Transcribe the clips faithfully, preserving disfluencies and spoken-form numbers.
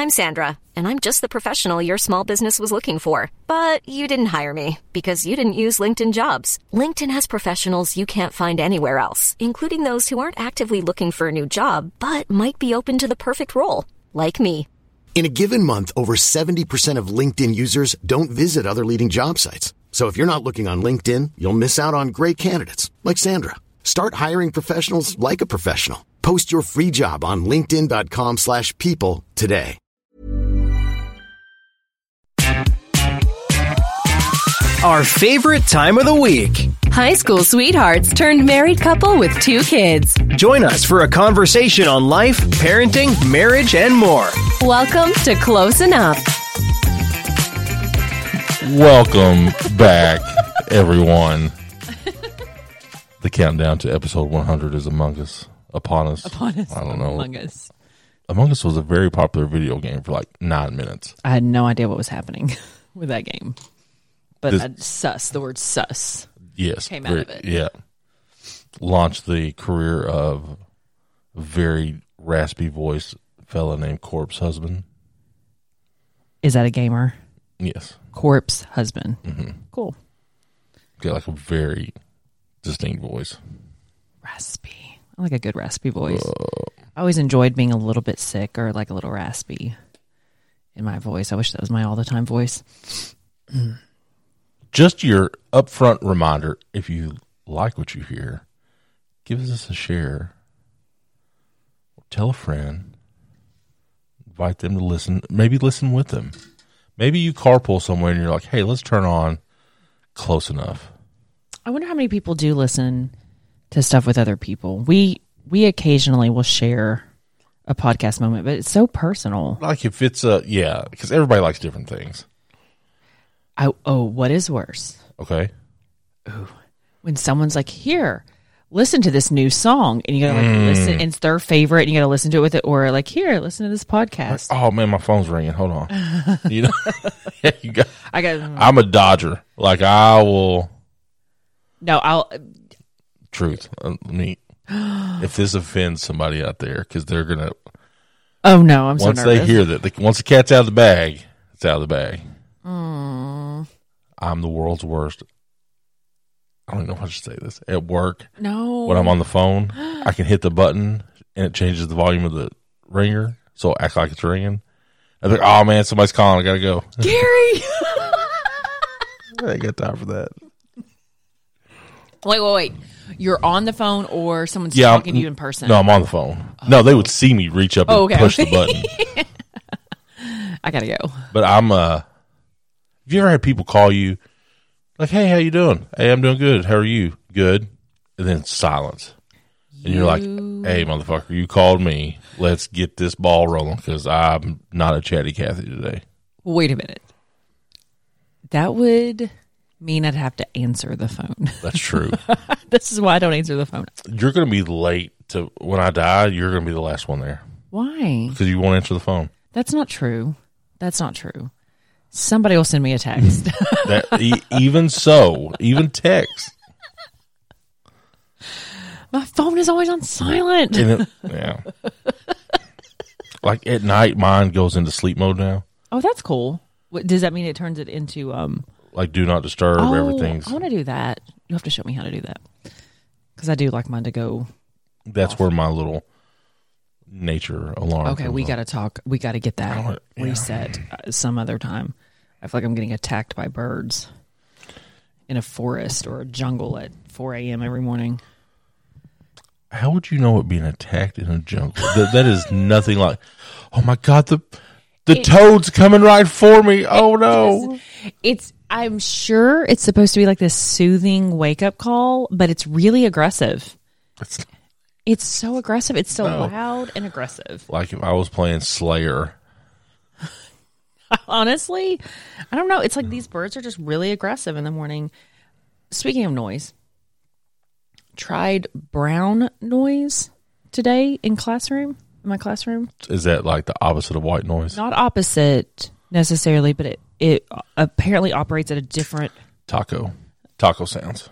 I'm Sandra, and I'm just the professional your small business was looking for. But you didn't hire me because you didn't use LinkedIn Jobs. LinkedIn has professionals you can't find anywhere else, including those who aren't actively looking for a new job, but might be open to the perfect role, like me. In a given month, over seventy percent of LinkedIn users don't visit other leading job sites. So if you're not looking on LinkedIn, you'll miss out on great candidates like Sandra. Start hiring professionals like a professional. Post your free job on linkedin.com slash people today. Our favorite time of the week. High school sweethearts turned married couple with two kids. Join us for a conversation on life, parenting, marriage, and more. Welcome to Close Enough. Welcome back, everyone. The countdown to episode one hundred is among us, upon us. Upon us. I don't know. Among Us. Among Us was a very popular video game for like nine minutes. I had no idea what was happening with that game. But This- uh, sus, the word sus. Yes. Came very, out of it. Yeah. Launched the career of a very raspy voice fella named Corpse Husband. Is that a gamer? Yes. Corpse Husband. Mm-hmm. Cool. Got like a very distinct voice. Raspy. I like a good raspy voice. Uh, I always enjoyed being a little bit sick or like a little raspy in my voice. I wish that was my all the time voice. Just your upfront reminder, if you like what you hear, give us a share. Tell a friend. Invite them to listen. Maybe listen with them. Maybe you carpool somewhere and you're like, hey, let's turn on Close Enough. I wonder how many people do listen to stuff with other people. We we occasionally will share a podcast moment, but it's so personal. Like if it's a, yeah, because everybody likes different things. I, oh, what is worse? Okay. Ooh, when someone's like, here, listen to this new song, and you gotta like Mm. listen, and it's their favorite, and you gotta listen to it with it, or like, here, listen to this podcast. Oh man, my phone's ringing. Hold on. You know, yeah, you got. I got. I'm a dodger. Like I will. No, I'll. Truth. Uh, Let me. If this offends somebody out there, because they're gonna. Oh no, I'm once so nervous. they hear that, the, once the cat's out of the bag, it's out of the bag. Mm. I'm the world's worst. I don't even know how to say this. At work, No, when I'm on the phone, I can hit the button and it changes the volume of the ringer, so I act like it's ringing. I'm like, oh man, somebody's calling. I gotta go. Gary. I ain't got time for that. Wait, wait, wait. You're on the phone, or someone's Yeah, talking I'm- to you in person? No, I'm on the phone. Oh. No, they would see me reach up and Oh, okay. push the button. I gotta go. But I'm. uh Have you ever had people call you like, "Hey, how you doing? Hey, I'm doing good. How are you? Good." And then silence, and you're like, "Hey, motherfucker, you called me. Let's get this ball rolling because I'm not a chatty Cathy today." Wait a minute. That would mean I'd have to answer the phone. That's true. This is why I don't answer the phone. You're going to be late to when I die. You're going to be the last one there Why? because you won't answer the phone. That's not true. That's not true. Somebody will send me a text. That e- even so, even text. My phone is always on silent. And it, yeah. Like at night, mine goes into sleep mode now. Oh, that's cool. What, does that mean it turns it into um? Like do not disturb. Oh, Everything's. I want to do that. You have to show me how to do that because I do like mine to go. That's where my little nature alarm. Okay, we got to talk. We got to get that Oh, yeah. reset uh, some other time. I feel like I'm getting attacked by birds in a forest or a jungle at four a.m. every morning. How would you know it being attacked in a jungle? that, that is nothing like. Oh my god, the the It- toad's coming right for me. Oh no! It's. I'm sure it's supposed to be like this soothing wake up call, but it's really aggressive. It's It's so aggressive. It's so No. loud and aggressive. like if I was playing Slayer. Honestly, I don't know. It's like these birds are just really aggressive in the morning. Speaking of noise, tried brown noise today in classroom, in my classroom. Is that like the opposite of white noise? Not opposite necessarily, but it, it apparently operates at a different Taco. Taco sounds.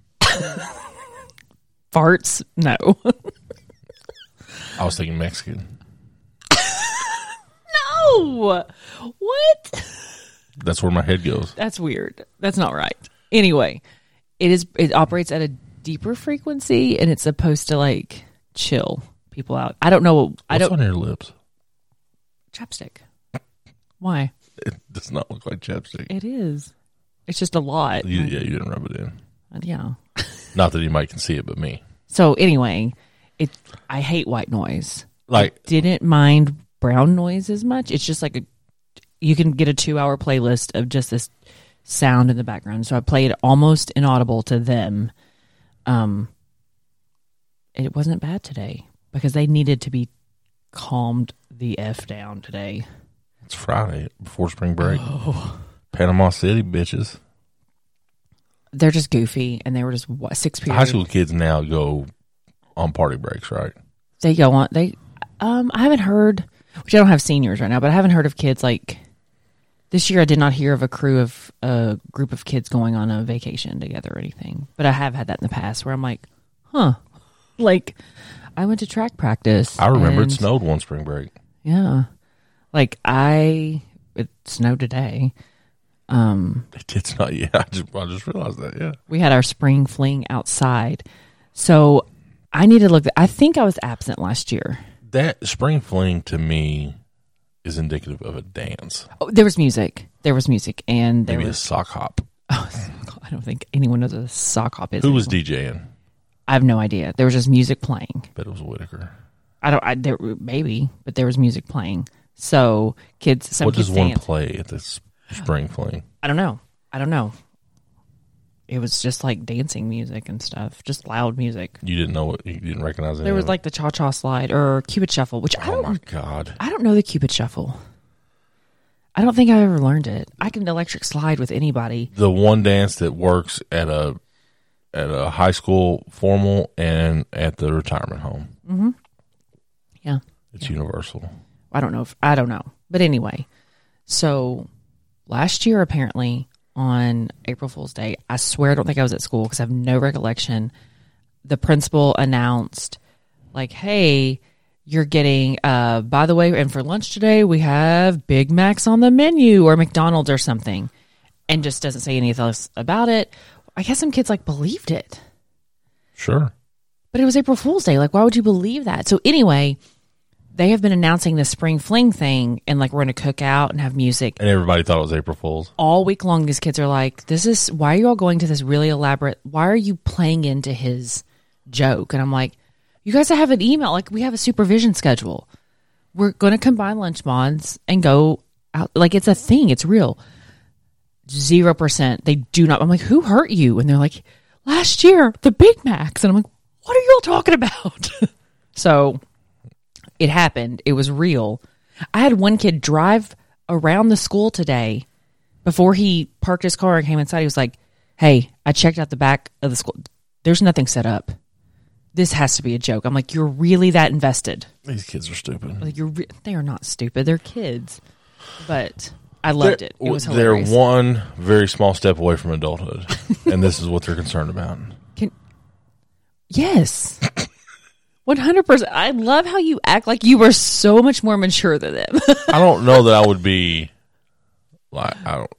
farts. No. I was thinking Mexican. No! What? That's where my head goes. That's weird. That's not right. Anyway, it is. It operates at a deeper frequency, and it's supposed to like chill people out. I don't know. What's I don't. on your lips? Chapstick. Why? It does not look like chapstick. It is. It's just a lot. You, yeah, you didn't rub it in. Yeah. Not that anybody can see it but me. So anyway, it. I hate white noise. Like, I didn't mind brown noise as much. It's just like a. You can get a two-hour playlist of just this sound in the background. So I played almost inaudible to them. Um. It wasn't bad today because they needed to be calmed the F down today. it's Friday before spring break. Oh. Panama City, bitches. They're just goofy, and they were just what, six period. High school kids now go on party breaks, right? They go on. They, um, I haven't heard, which I don't have seniors right now, but I haven't heard of kids like this year. I did not hear of a crew of a group of kids going on a vacation together or anything. But I have had that in the past where I'm like, huh, like I went to track practice. I remember and, it snowed one spring break. Yeah, like I it snowed today. Um, it did not. Yeah, I just I just realized that. Yeah, we had our spring fling outside, so I need to look. I think I was absent last year. That spring fling to me is indicative of a dance. Oh, there was music. There was music, and there maybe was a sock hop. Oh, I don't think anyone knows what a sock hop is. Who was anymore. DJing? I have no idea. There was just music playing. Bet it was Whitaker. I don't. I there maybe, but there was music playing. So kids. Some what kids does one dance. play at this spring fling? I don't know. I don't know. It was just like dancing music and stuff, just loud music. You didn't know it. You didn't recognize it. There was like the cha cha slide or Cupid shuffle, which I oh don't. my god! I don't know the Cupid shuffle. I don't think I ever learned it. I can electric slide with anybody. The one dance that works at a at a high school formal and at the retirement home. Mm-hmm. Yeah, it's yeah. universal. I don't know if I don't know, but anyway. So last year, apparently on April Fool's Day, I swear I don't think I was at school because I have no recollection. The principal announced, like, "Hey, you're getting, uh, by the way, and for lunch today, we have Big Macs on the menu or McDonald's or something," and just doesn't say anything else about it. I guess some kids like believed it. Sure. But it was April Fool's Day. Like, why would you believe that? So anyway, they have been announcing this spring fling thing, and like we're going to cook out and have music. And everybody thought it was April Fool's. All week long, these kids are like, this is, why are you all going to this really elaborate, why are you playing into his joke? And I'm like, you guys have an email. Like, we have a supervision schedule. We're going to combine lunch bonds and go out. Like, it's a thing. It's real. Zero percent. They do not. I'm like, who hurt you? And they're like, last year, the Big Macs. And I'm like, what are you all talking about? So it happened. It was real. I had one kid drive around the school today before he parked his car and came inside. He was like, hey, I checked out the back of the school. There's nothing set up. This has to be a joke. I'm like, you're really that invested? These kids are stupid. Like, you're re- they are not stupid. They're kids. But I loved they're, it. It was they're hilarious. one very small step away from adulthood, and this is what they're concerned about. Can yes, one hundred percent. I love how you act like you were so much more mature than them. I don't know that I would be like I don't.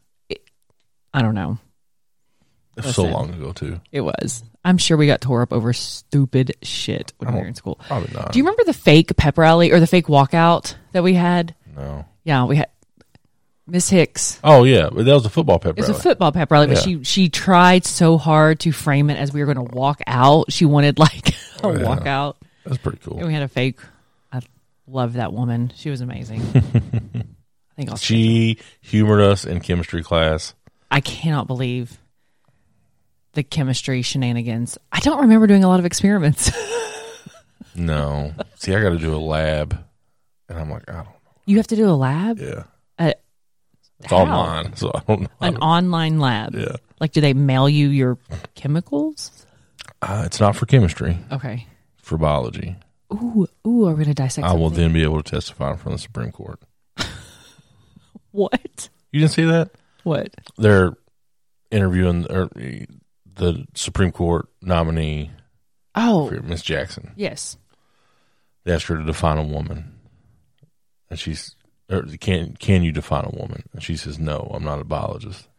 I don't know. It was so long ago too. It was. I'm sure we got tore up over stupid shit when we were in school. Probably not. Do you remember the fake pep rally or the fake walkout that we had? No. Yeah, we had Miss Hicks. Oh yeah, but that was a football pep It was rally. a football pep rally, but Yeah. she she tried so hard to frame it as we were going to walk out. She wanted like a Oh, yeah. walkout. That's pretty cool. And we had a fake. I love that woman. She was amazing. I think I'll She humored us in chemistry class. I cannot believe the chemistry shenanigans. I don't remember doing a lot of experiments. No, see, I got to do a lab, and I'm like, I don't know. You have to do a lab? Yeah, Uh, it's how? online, so I don't know. I An don't- online lab? Yeah. Like, do they mail you your chemicals? Uh, it's not for chemistry, Okay. for biology. Ooh, ooh, are we going to dissect I will something? then be able to testify in front of the Supreme Court. What? You didn't see that? What? They're interviewing or, the Supreme Court nominee, Oh, Miss Jackson. yes. They asked her to define a woman, and she's or can can you define a woman? And she says, no, I'm not a biologist.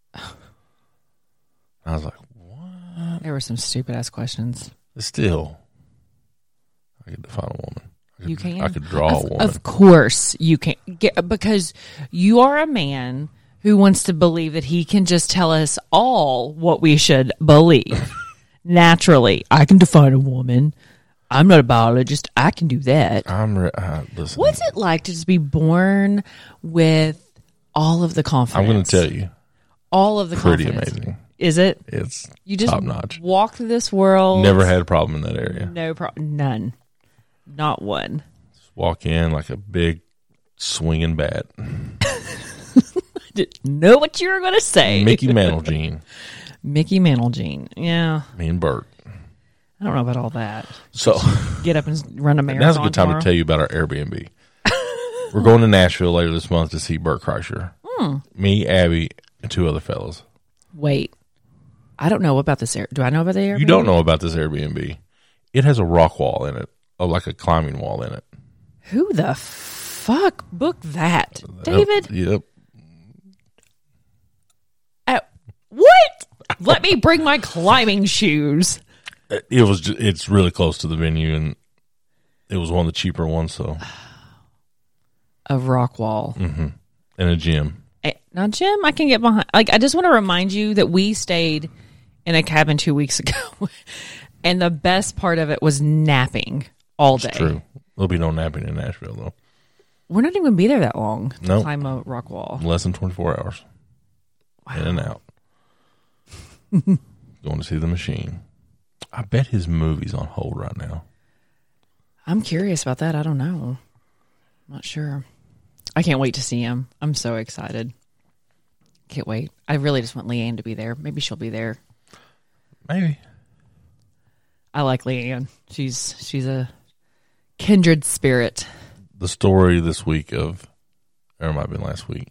I was like, what? There were some stupid ass questions. Still, I could define a woman. I could, You can. I could draw of, a woman. Of course you can, get, because you are a man who wants to believe that he can just tell us all what we should believe. Naturally, I can define a woman. I'm not a biologist. I can do that. I'm re- uh, listen. What's it like to just be born with all of the confidence? I'm going to tell you. All of the Pretty confidence. amazing. Is it? It's You just top notch. walk through this world. Never had a problem in that area. No problem. None. Not one. Just walk in like a big swinging bat. Didn't know what you were going to say. Mickey Mantle Gene. Mickey Mantle Gene. Yeah. Me and Bert. I don't know about all that. So Get up and run a marathon. now's a good time tomorrow. to tell you about our Airbnb. We're going to Nashville later this month to see Bert Kreischer. Hmm. Me, Abby, and two other fellas. Wait. I don't know about this. Air- Do I know about the Airbnb? You don't know about this Airbnb. It has a rock wall in it, or like a climbing wall in it. Who the fuck booked that? David? Yep. Uh, what? Let me bring my climbing shoes. It was. ju- It's really close to the venue, and it was one of the cheaper ones. So, A rock wall. mm-hmm. And a gym. Eh, Now, Jim, I can get behind. Like, I just want to remind you that we stayed in a cabin two weeks ago, and the best part of it was napping all day. It's true. There'll be no napping in Nashville though. We're not even going to be there that long to Nope. climb a rock wall. Less than twenty-four hours. In and out. Going to see The Machine. I bet his movie's on hold right now. I'm curious about that. I don't know. I'm not sure. I can't wait to see him. I'm so excited. Can't wait. I really just want Leanne to be there. Maybe she'll be there. Maybe. I like Leanne. She's she's a kindred spirit. The story this week of, or it might have been last week,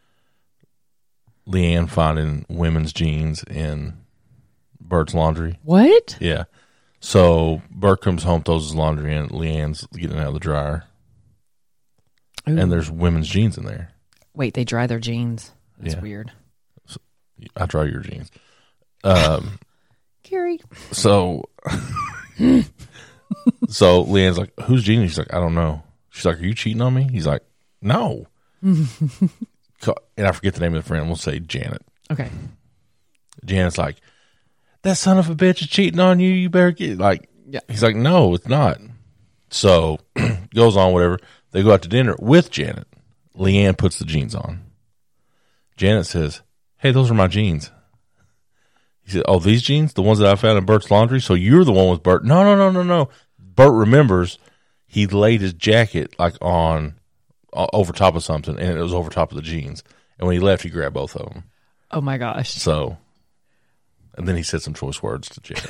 Leanne finding women's jeans in Bert's laundry. What? Yeah. So Bert comes home, throws his laundry in. Leanne's getting it out of the dryer. Ooh. And there's women's jeans in there. Wait, they dry their jeans. That's Yeah. weird. I dry your jeans. Um, Carrie. so, so Leanne's like, whose jeans? She's like, I don't know. She's like, are you cheating on me? He's like, no. Co- and I forget the name of the friend. We'll say Janet. Okay. Janet's like, that son of a bitch is cheating on you. You better get like. Yeah. He's like, no, it's not. So goes on, whatever. They go out to dinner with Janet. Leanne puts the jeans on. Janet says, hey, those are my jeans. He said, oh, these jeans? The ones that I found in Bert's laundry? So you're the one with Bert. No, no, no, no, no. Bert remembers he laid his jacket like on uh, over top of something, and it was over top of the jeans. And when he left, he grabbed both of them. Oh my gosh. So, and then he said some choice words to Janet.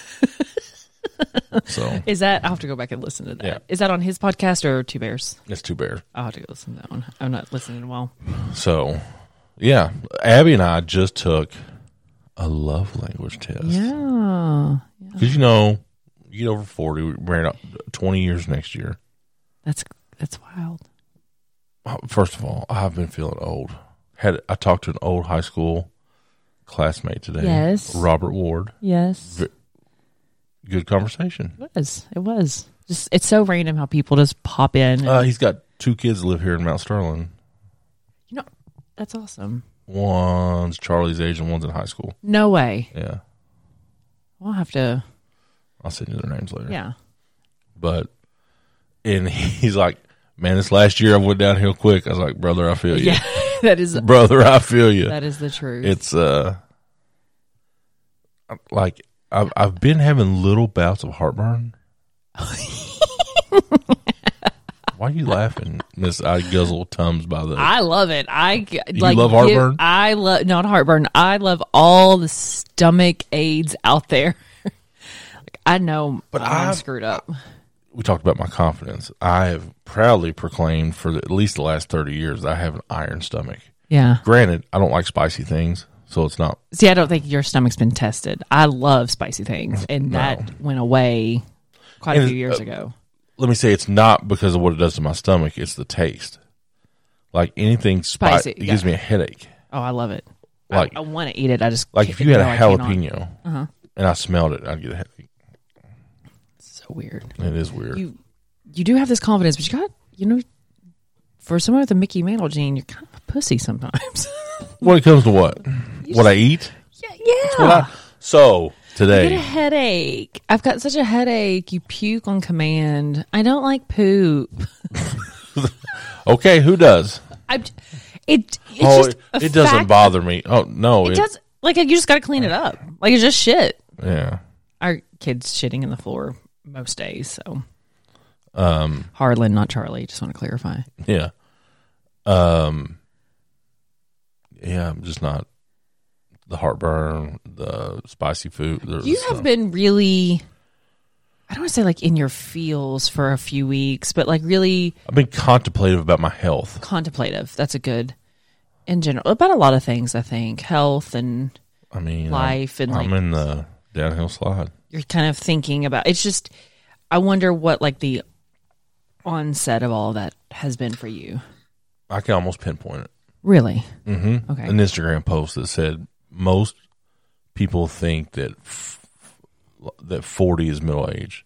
So Is that, I'll have to go back and listen to that. Yeah. Is that on his podcast or Two Bears? it's Two Bears. I'll have to go listen to that one. I'm not listening well. So, yeah, Abby and I just took a love language test. Yeah. Because, you know, you get over forty, we're married up twenty years next year. That's that's wild. First of all, I've been feeling old. Had I talked to an old high school classmate today. Yes. Robert Ward. Yes. V- Good conversation. It was. It was. Just it's so random how people just pop in. And, Uh, he's got two kids that live here in Mount Sterling. you know, that's awesome. One's Charlie's age and one's in high school. No way. Yeah. I'll have to. I'll send you their names later. Yeah. But, and he's like, man, this last year I went downhill quick. I was like, brother, I feel you. Yeah. that is. Brother, I feel you. That is the truth. It's, uh, like, I've, I've been having little bouts of heartburn. Why are you laughing, Miss I Guzzle Tums by the... I love it. I You like love heartburn? give- I love not heartburn. I love all the stomach aids out there. like, I know, But but I'm I've- screwed up. We talked about my confidence. I have proudly proclaimed for the, at least the last thirty years that I have an iron stomach. Yeah. Granted, I don't like spicy things, so it's not... See, I don't think your stomach's been tested. I love spicy things, and No. that went away quite a And few it- years uh, ago. Let me say it's not because of what it does to my stomach. It's the taste. Like anything Spicy, spicy, it yeah. gives me a headache. Oh, I love it. Like I, I want to eat it. I just like can't- if you had a no, I cannot. jalapeno Uh-huh. and I smelled it, I'd get a headache. So weird. It is weird. You you do have this confidence, but you got you know, for someone with a Mickey Mantle gene, you're kind of a pussy sometimes. When it comes to what? What I eat? yeah, yeah. What I, so I get a today, headache. I've got such a headache. You puke on command. I don't like poop. okay, who does? I it it's oh, just it, a it doesn't fact- bother me. Oh no, It does. Like you just got to clean it up. Like it's just shit. Yeah. Our kid's shitting in the floor most days. So Um. Harlan, not Charlie. Just want to clarify. Yeah. Um. Yeah, I'm just not the heartburn, the spicy food. there's You stuff. have been really. I don't want to say like in your feels for a few weeks, but like really I've been contemplative about my health. contemplative. That's a good, in general, about a lot of things. I think health and I mean, life I'm, and I'm like in the downhill slide. you're kind of thinking about. It's just, I wonder what like the onset of all of that has been for you. I can almost pinpoint it. Really? Mm-hmm. Okay. An Instagram post that said most people think that f- that forty is middle age,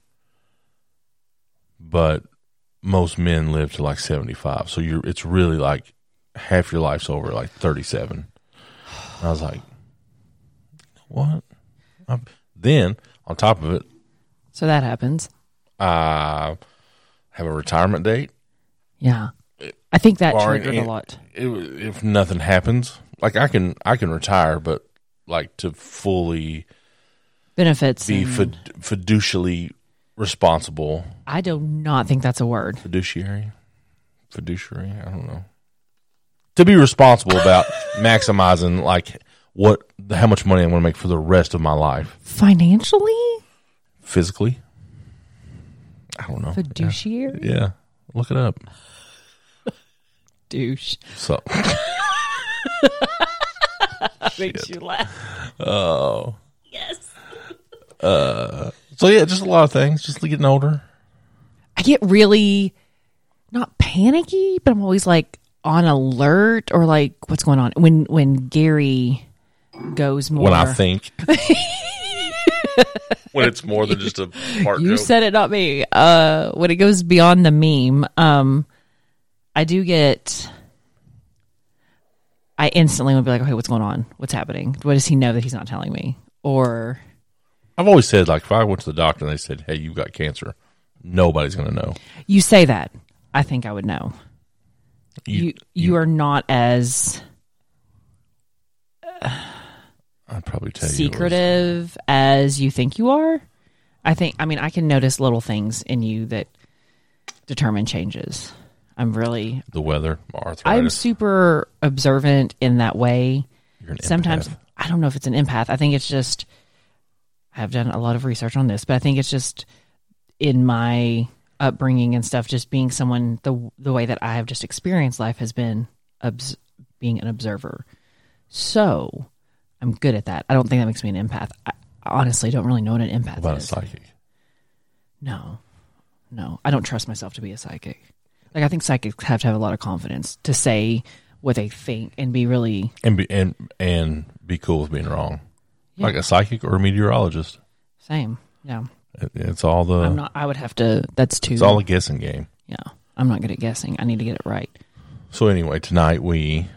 but most men live to like seventy-five. So you're it's really like half your life's over at like thirty-seven. I was like, what? I'm, then on top of it, So that happens. I have a retirement date. Yeah. I think that Barring triggered a any- lot. It, if nothing happens, like I can I can retire, but like to fully Benefits. be and- fid, fiducially responsible. I do not think that's a word. Fiduciary, fiduciary. I don't know. To be responsible about maximizing like what how much money I'm going to make for the rest of my life, Financially? physically. I don't know. Fiduciary? Yeah, yeah. Look it up. Douche. So. Makes you laugh. Oh. Yes. Uh. So yeah, just a lot of things. Just getting older. I get really not panicky, but I'm always like on alert or like what's going on when when Gary goes more. When I think. When it's more than just a part you joke. said it, not me. Uh, when it goes beyond the meme, um, I do get. I instantly would be like, okay, what's going on? What's happening? What does he know that he's not telling me? Or I've always said, like, if I went to the doctor and they said, hey, you've got cancer, nobody's going to know. you say that, I think I would know. You you, are not as I'd probably tell you. secretive as you think you are. I think. I mean, I can notice little things in you that determine changes. I'm really. The weather, my arthritis. I'm super observant in that way. You're an Sometimes empath. I don't know if it's an empath. I think it's just I've done a lot of research on this, but I think it's just in my upbringing and stuff, just being someone the the way that I have just experienced life has been obs- being an observer. So I'm good at that. I don't think that makes me an empath. I honestly don't really know what an empath What about a is. psychic? No, no, I don't trust myself to be a psychic. Like I think psychics have to have a lot of confidence to say what they think and be really And be and and be cool with being wrong, Yeah. like a psychic or a meteorologist. same. Yeah, It, it's all the. I'm not. I would have to. That's too. It's all a guessing game. Yeah, I'm not good at guessing. I need to get it right. So anyway, tonight we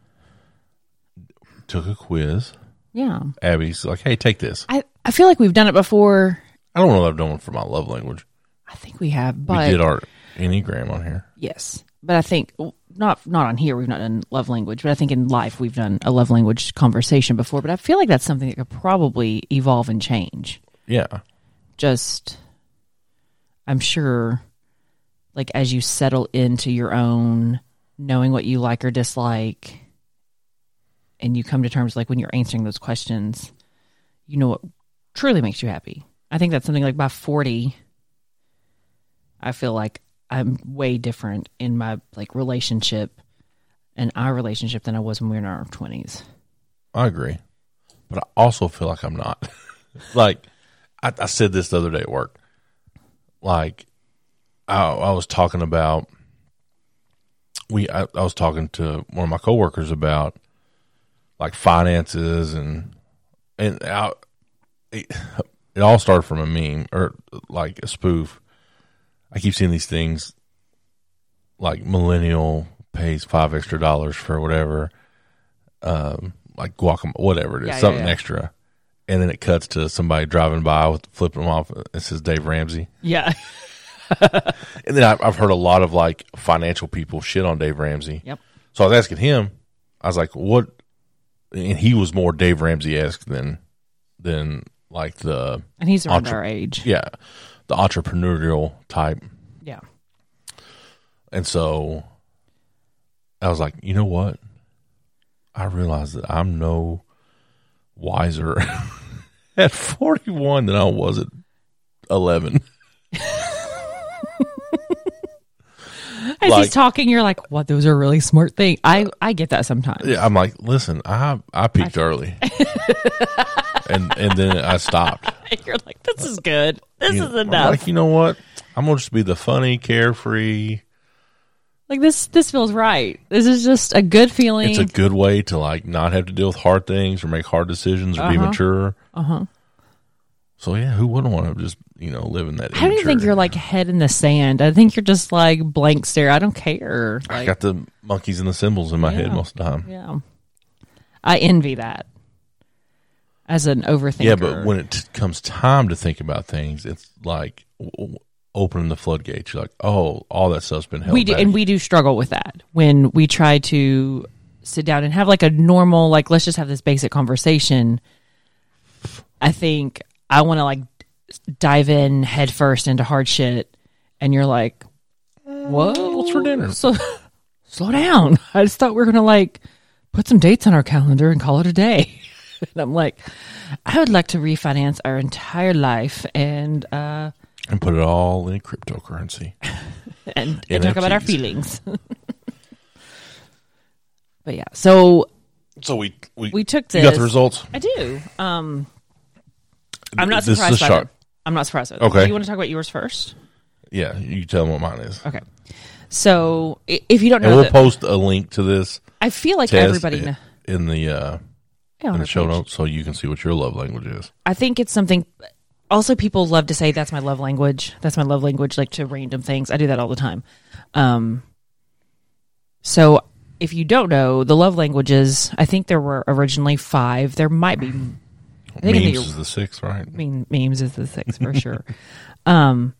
took a quiz. Yeah, Abby's like, "Hey, take this." I I feel like we've done it before. I don't know that I've done one for my love language. I think we have, but we did our Enneagram on here. yes, but I think not not on here. We've not done love language, but I think in life we've done a love language conversation before. But I feel like that's something that could probably evolve and change. Yeah. Just, I'm sure, like as you settle into your own knowing what you like or dislike, and you come to terms like when you're answering those questions, you know what truly makes you happy. I think that's something like by forty, I feel like I'm way different in my like relationship and our relationship than I was when we were in our twenties. I agree, but I also feel like I'm not. Like I, I said this the other day at work. Like I, I was talking about we I, I was talking to one of my coworkers about like finances and and I, it, it all started from a meme or like a spoof. I keep seeing these things like millennial pays five extra dollars for whatever, um, like guacamole, whatever it is, Yeah, something yeah, yeah. extra. And then it cuts to somebody driving by with flipping them off. It says Dave Ramsey. Yeah. And then I've, I've heard a lot of like financial people shit on Dave Ramsey. Yep. So I was asking him, I was like, what? And he was more Dave Ramsey-esque than, than like the. And he's around entre- our age. Yeah. The entrepreneurial type. Yeah. And so I was like, you know what? I realized that I'm no wiser at forty-one than I was at eleven. As Like- he's talking, you're like, "What? Those are really smart things." I I get that sometimes. Yeah, I'm like, listen, I I peaked early, and and then I stopped. You're like, "This is good. This You is know, I'm enough." like, you know what? I'm gonna just be the funny, carefree. Like this this feels right. This is just a good feeling. It's a good way to like not have to deal with hard things or make hard decisions or be Uh-huh. mature. Uh huh. So yeah, who wouldn't want to just you know live in that? I don't even think immature- you're like head in the sand. I think you're just like blank stare. I don't care. I Like, got the monkeys and the symbols in my head Yeah. most of the time. yeah. I envy that as an overthinker. Yeah, but when it t- comes time to think about things, it's like w- w- opening the floodgates. You're like, oh, all that stuff's been held we do, back. and we do struggle with that when we try to sit down and have like a normal, like let's just have this basic conversation. I think I want to like dive in head first into hard shit, and you're like, "Whoa, what's for dinner?" So slow down. I just thought we were gonna like put some dates on our calendar and call it a day. And I'm like, I would like to refinance our entire life and uh and put it all in cryptocurrency. and, and talk about our N F Ts. feelings. But yeah, so So we we, we took You this. got the results. I do. Um, I'm not This is surprised a by shark. it. I'm not surprised by it. Okay. Do you want to talk about yours first? Yeah, you tell them what mine is, Okay. So i- if you don't and know, we'll that, post a link to this I feel like test everybody. in, Kn- in the uh, yeah, on in our the show page. notes, so you can see what your love language is. I think it's something. Also, people love to say that's my love language. That's my love language, like to random things. I do that all the time. Um. So, if you don't know, the love languages, I think there were originally five. There might be. I think in Memes the- is the sixth, right? I mean, memes is the six for sure. Um.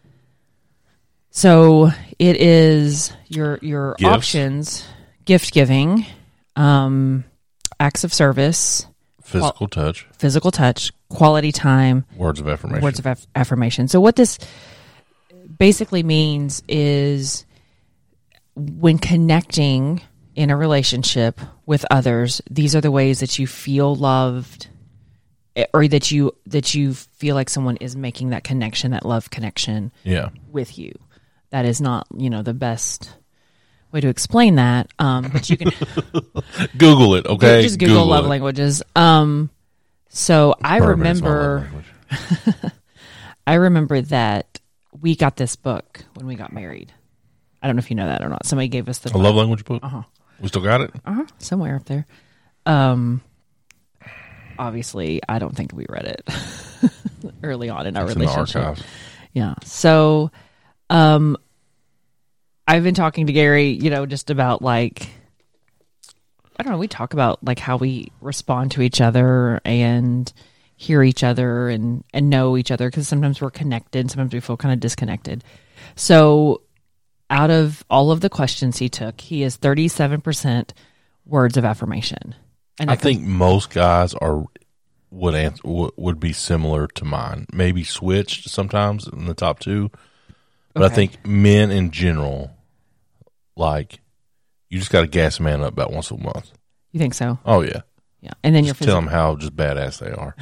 So it is your your Gifts. options: gift giving, um, acts of service, Physical touch, physical touch, quality time, words of affirmation. words of aff- affirmation. So what this basically means is when connecting in a relationship with others, these are the ways that you feel loved, eh, or that you that you feel like someone is making that connection, that love connection Yeah, with you. That is not, you know, the best way to explain that, um, but you can Google it. Okay, just Google, love it. languages. Um, so I Bourbon is my love remember. language. I remember that we got this book when we got married. I don't know if you know that or not. Somebody gave us the A book. love language book. Uh-huh. We still got it. Uh-huh. Somewhere up there. Um, obviously, I don't think we read it early on in our It's in the relationship. archives. Yeah. So, um, I've been talking to Gary, you know, just about like, I don't know, we talk about like how we respond to each other and hear each other and, and know each other, because sometimes we're connected, sometimes we feel kind of disconnected. So out of all of the questions he took, he is thirty-seven percent words of affirmation. And I that comes- think most guys are would answer would, would be similar to mine. Maybe switched sometimes in the top two, but I Okay. think men in general, like, you just got to gas a man up about once a month. you think so? Oh yeah, Yeah. And then your just tell physical, them how just badass they are.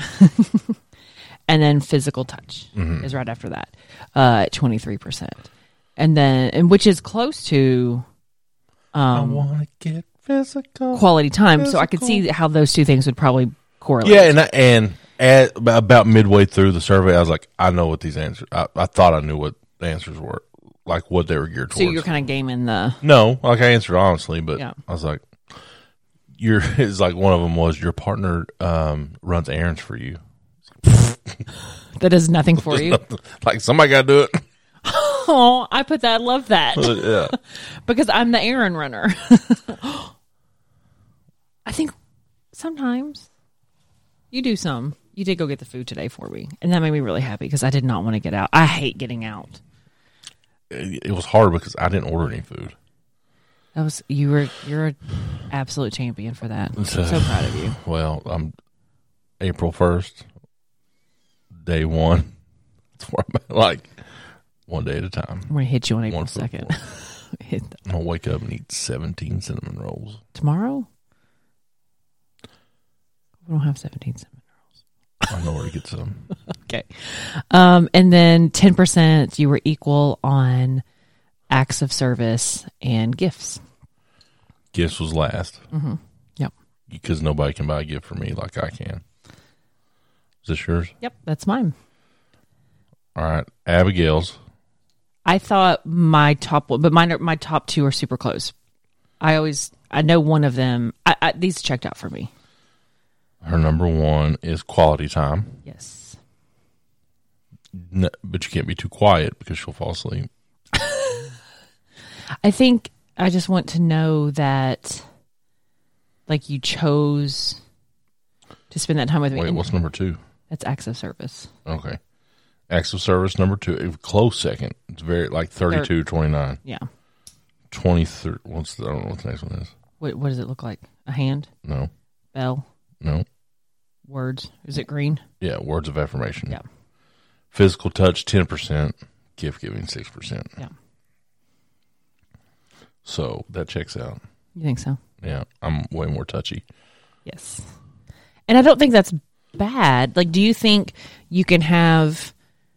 and then physical touch Mm-hmm. is right after that, uh, at twenty-three percent. And then, and which is close to I um, want to get physical. quality time. So I could Physical. see how those two things would probably correlate. Yeah, and I, and at, about midway through the survey, I was like, I know what these answers. I, I thought I knew what the answers were. like what they were geared So towards. you're kind of gaming the. No, like I answered honestly, but Yeah. I was like, "Your." It's like one of them was your partner um, runs errands for you. That does nothing for you. Like somebody got to do it. Oh, I put that. Love that. Yeah. Because I'm the errand runner. I think sometimes you do some. You did go get the food today for me, and that made me really happy because I did not want to get out. I hate getting out. It, it was hard because I didn't order any food. That was you were you're an absolute champion for that. I'm so proud of you. Well, I'm April first, day one. That's where I'm at, like one day at a time. I'm gonna hit you on April One foot second. Hit the- I'm gonna wake up and eat seventeen cinnamon rolls. Tomorrow? We don't have seventeen cinnamon. I know where to get some. Okay. Um, and then ten percent you were equal on acts of service and gifts. Gifts was last. Mm-hmm. Yep. Because nobody can buy a gift for me like I can. Is this yours? Yep, that's mine. All right. Abigail's. I thought my top one, but mine are, my top two are super close. I always, I know one of them. I, I, these checked out for me. Her number one is quality time. Yes. No, but you can't be too quiet because she'll fall asleep. I think I just want to know that, like, you chose to spend that time with me. Wait, And what's number two? that's acts of service. Okay. Acts of service number two. It was close second. It's very like thirty-two twenty-nine. Yeah. twenty-three. What's the, I don't know what the next one is. What What does it look like? A hand? No. Bell? No. Words? Is it green? Yeah, words of affirmation. Yeah. Physical touch, ten percent. Gift giving, six percent. Yeah. So that checks out. You think so? Yeah, I'm way more touchy. Yes. And I don't think that's bad. Like, do you think you can have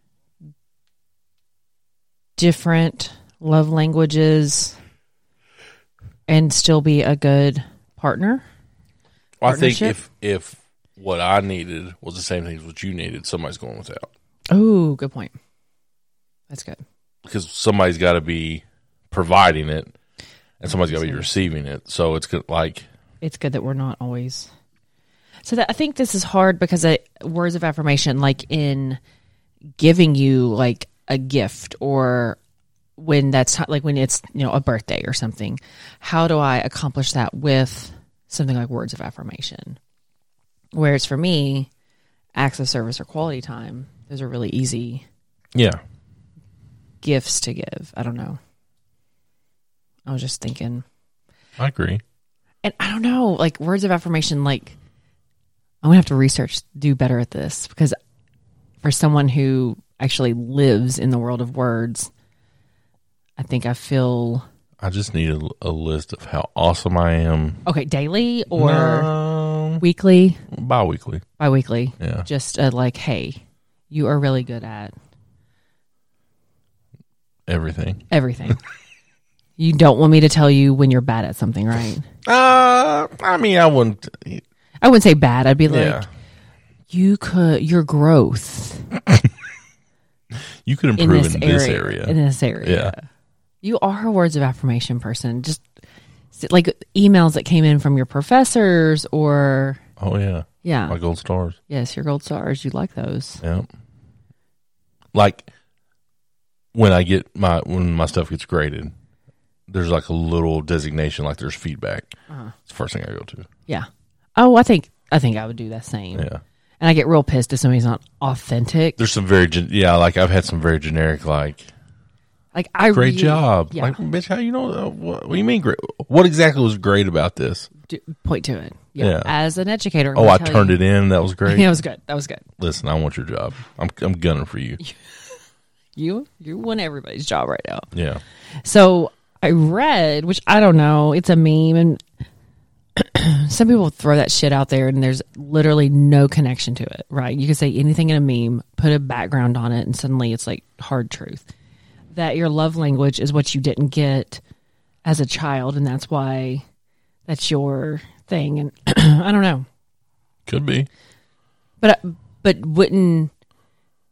different love languages and still be a good partner? Well, I think Partnership? if if what I needed was the same thing as what you needed, somebody's going without. Oh, good point. That's good. Because somebody's got to be providing it, and somebody's got to be receiving it. So it's good, like It's good that we're not always. So that I think this is hard because I, words of affirmation, like in giving you like a gift or when that's like when it's, you know, a birthday or something, how do I accomplish that with something like words of affirmation? Whereas for me, acts of service or quality time, those are really easy yeah. gifts to give. I don't know. I was just thinking. I agree. And I don't know, like words of affirmation, like I'm going to have to research, do better at this because for someone who actually lives in the world of words, I think I feel. I just need a, a list of how awesome I am. Okay, daily or No, weekly, bi-weekly. bi-weekly. Yeah. Just uh, like, hey, you are really good at Everything. everything. You don't want me to tell you when you're bad at something, right? Uh, I mean, I wouldn't. I wouldn't say bad. I'd be like, Yeah. you could, your growth You could in improve this, in area, this area. In this area. Yeah. You are a words of affirmation person. Just like emails that came in from your professors or, Oh, yeah. yeah. My gold stars. Yes, your gold stars. You like those. Yeah. Like when I get my, when my stuff gets graded, there's like a little designation, like there's feedback. Uh-huh. It's the first thing I go to. Yeah. Oh, I think, I think I would do that same. Yeah. And I get real pissed if somebody's not authentic. There's some very, gen- yeah, like I've had some very generic, like, Like I great really- job. Yeah. Like, bitch, how you know? Uh, what, what do you mean great? What exactly was great about this? Do, point to it. Yeah. Yeah. As an educator. I'm Oh, gonna I tell turned you. it in. That was great. Yeah, it was good. That was good. Listen, I want your job. I'm I'm gunning for you. You, you won everybody's job right now. Yeah. So I read, which I don't know, it's a meme, and some people throw that shit out there, and there's literally no connection to it, right? You can say anything in a meme, put a background on it, and suddenly it's like hard truth. That your love language is what you didn't get as a child, and that's why that's your thing. And I don't know. Could be. But but wouldn't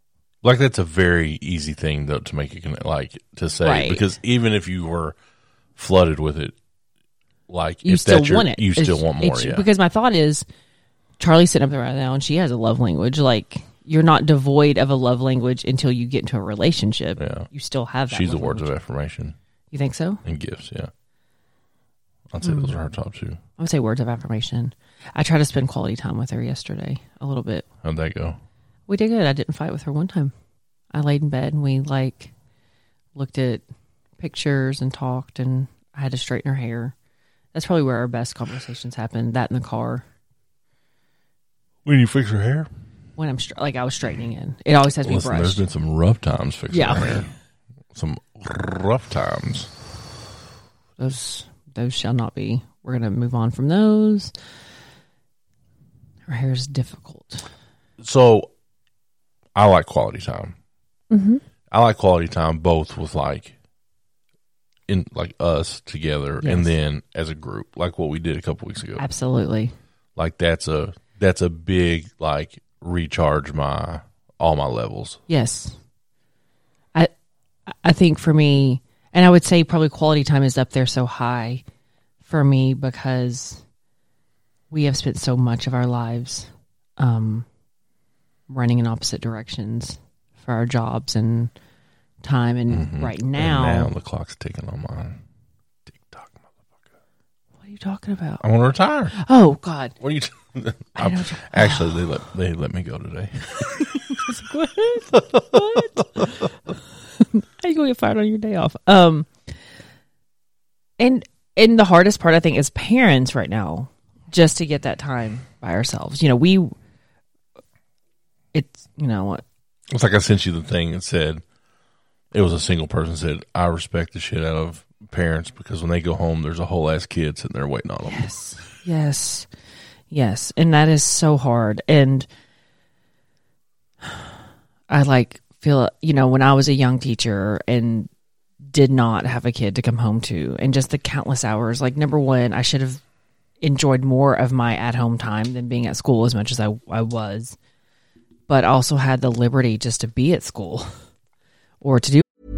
Like, that's a very easy thing, though, to make it, like, to say. Right. Because even if you were flooded with it, like, You if still that's your, want it. you still It's- want more, it's- yeah. Because my thought is, Charlie's sitting up there right now, and she has a love language. Like, you're not devoid of a love language until you get into a relationship. Yeah. You still have that. She's the love words language. of affirmation You think so? and gifts, yeah. I'd say those are her top two. I would say words of affirmation. I tried to spend quality time with her yesterday a little bit. How'd that go? We did good. I didn't fight with her one time. I laid in bed and we like looked at pictures and talked, and I had to straighten her hair. That's probably where our best conversations happened. That in the car When you fix her hair? when I'm stra- like I was straightening in. It always has to be Listen, there's brushed. been some rough times fixing Yeah. her hair. Some rough times. Those those shall not be. We're gonna move on from those. Her hair is difficult. So, I like quality time. Mm-hmm. I like quality time both with like in like us together Yes. and then as a group, like what we did a couple weeks ago. Absolutely. Like that's a that's a big like recharge my all my levels. Yes. I I think for me, and I would say probably quality time is up there so high for me because we have spent so much of our lives um, running in opposite directions for our jobs and time. And Mhm. right And now, now the clock's ticking on mine. Tick tock, motherfucker. what are you talking about? I want to retire. Oh God. What are you? T- I know I'm- what you're- actually, they let they let me go today. What? What? How you gonna get fired on your day off? Um, and and the hardest part I think is parents right now, just to get that time by ourselves. You know, we. It's you know what. It's like I sent you the thing that said it was a single person said I respect the shit out of parents because when they go home, there's a whole ass kid sitting there waiting on them. Yes, yes, yes, and that is so hard. And I like feel you know when I was a young teacher and did not have a kid to come home to, and just the countless hours. Like number one, I should have enjoyed more of my at home time than being at school as much as I I was, but also had the liberty just to be at school or to do.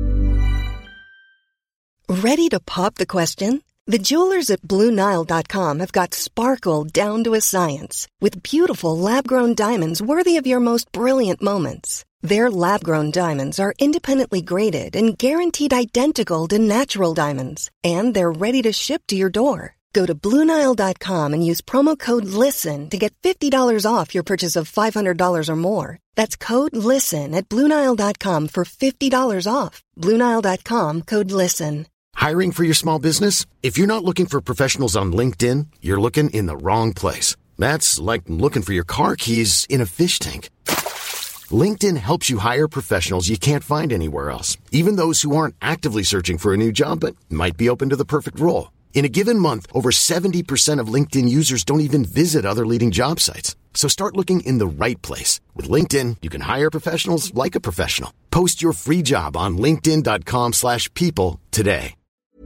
Ready to pop the question? The jewelers at Blue Nile dot com have got sparkle down to a science with beautiful lab-grown diamonds worthy of your most brilliant moments. Their lab-grown diamonds are independently graded and guaranteed identical to natural diamonds, and they're ready to ship to your door. Go to Blue Nile dot com and use promo code LISTEN to get fifty dollars off your purchase of five hundred dollars or more. That's code LISTEN at Blue Nile dot com for fifty dollars off. Blue Nile dot com, code LISTEN. Hiring for your small business? If you're not looking for professionals on LinkedIn, you're looking in the wrong place. That's like looking for your car keys in a fish tank. LinkedIn helps you hire professionals you can't find anywhere else, even those who aren't actively searching for a new job but might be open to the perfect role. In a given month, over seventy percent of LinkedIn users don't even visit other leading job sites. So start looking in the right place. With LinkedIn, you can hire professionals like a professional. Post your free job on linkedin dot com slash people today.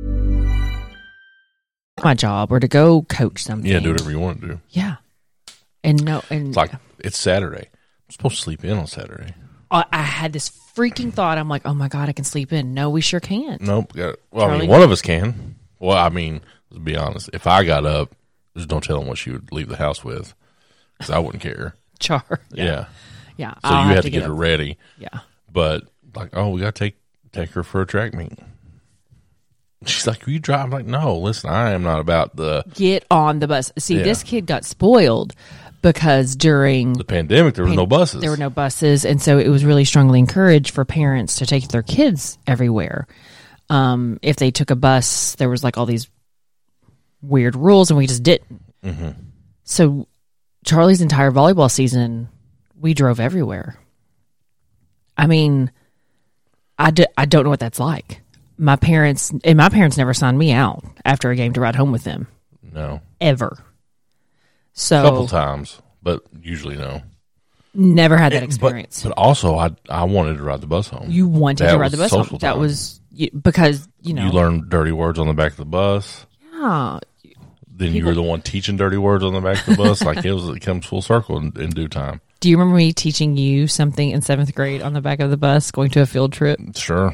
My job or to go coach something. Yeah, do whatever you want to do. Yeah, and no, and It's like it's Saturday. I'm supposed to sleep in on Saturday. I, I had this freaking thought. I'm like, oh my God, I can sleep in. No, we sure can't. Nope. Got, well, I Charlie? mean, one of us can. Well, I mean, let's be honest. If I got up, just don't tell them what she would leave the house with, because I wouldn't care. Char. Yeah. Yeah. So I'll you have have to get her up. ready. Yeah. But like, oh, we got to take take her for a track meet. She's like, will you drive? I'm like, no, listen, I am not about the Get on the bus. See, Yeah. this kid got spoiled because during the pandemic. There was no buses. There were no buses, and so it was really strongly encouraged for parents to take their kids everywhere. Um, if they took a bus, there was like all these weird rules, and we just didn't. Mm-hmm. So Charlie's entire volleyball season, we drove everywhere. I mean, I, d- I don't know what that's like. My parents, and my parents never signed me out after a game to ride home with them, No. ever. So A couple times, but usually no. never had that But- experience. But, also, I I wanted to ride the bus home. You wanted That to ride was the bus home. social That time. was you, because you know You learned dirty words on the back of the bus. yeah, Then you People- were the one teaching dirty words on the back of the bus. Like it was, it comes full circle in, in due time. Do you remember me teaching you something in seventh grade on the back of the bus going to a field trip? Sure.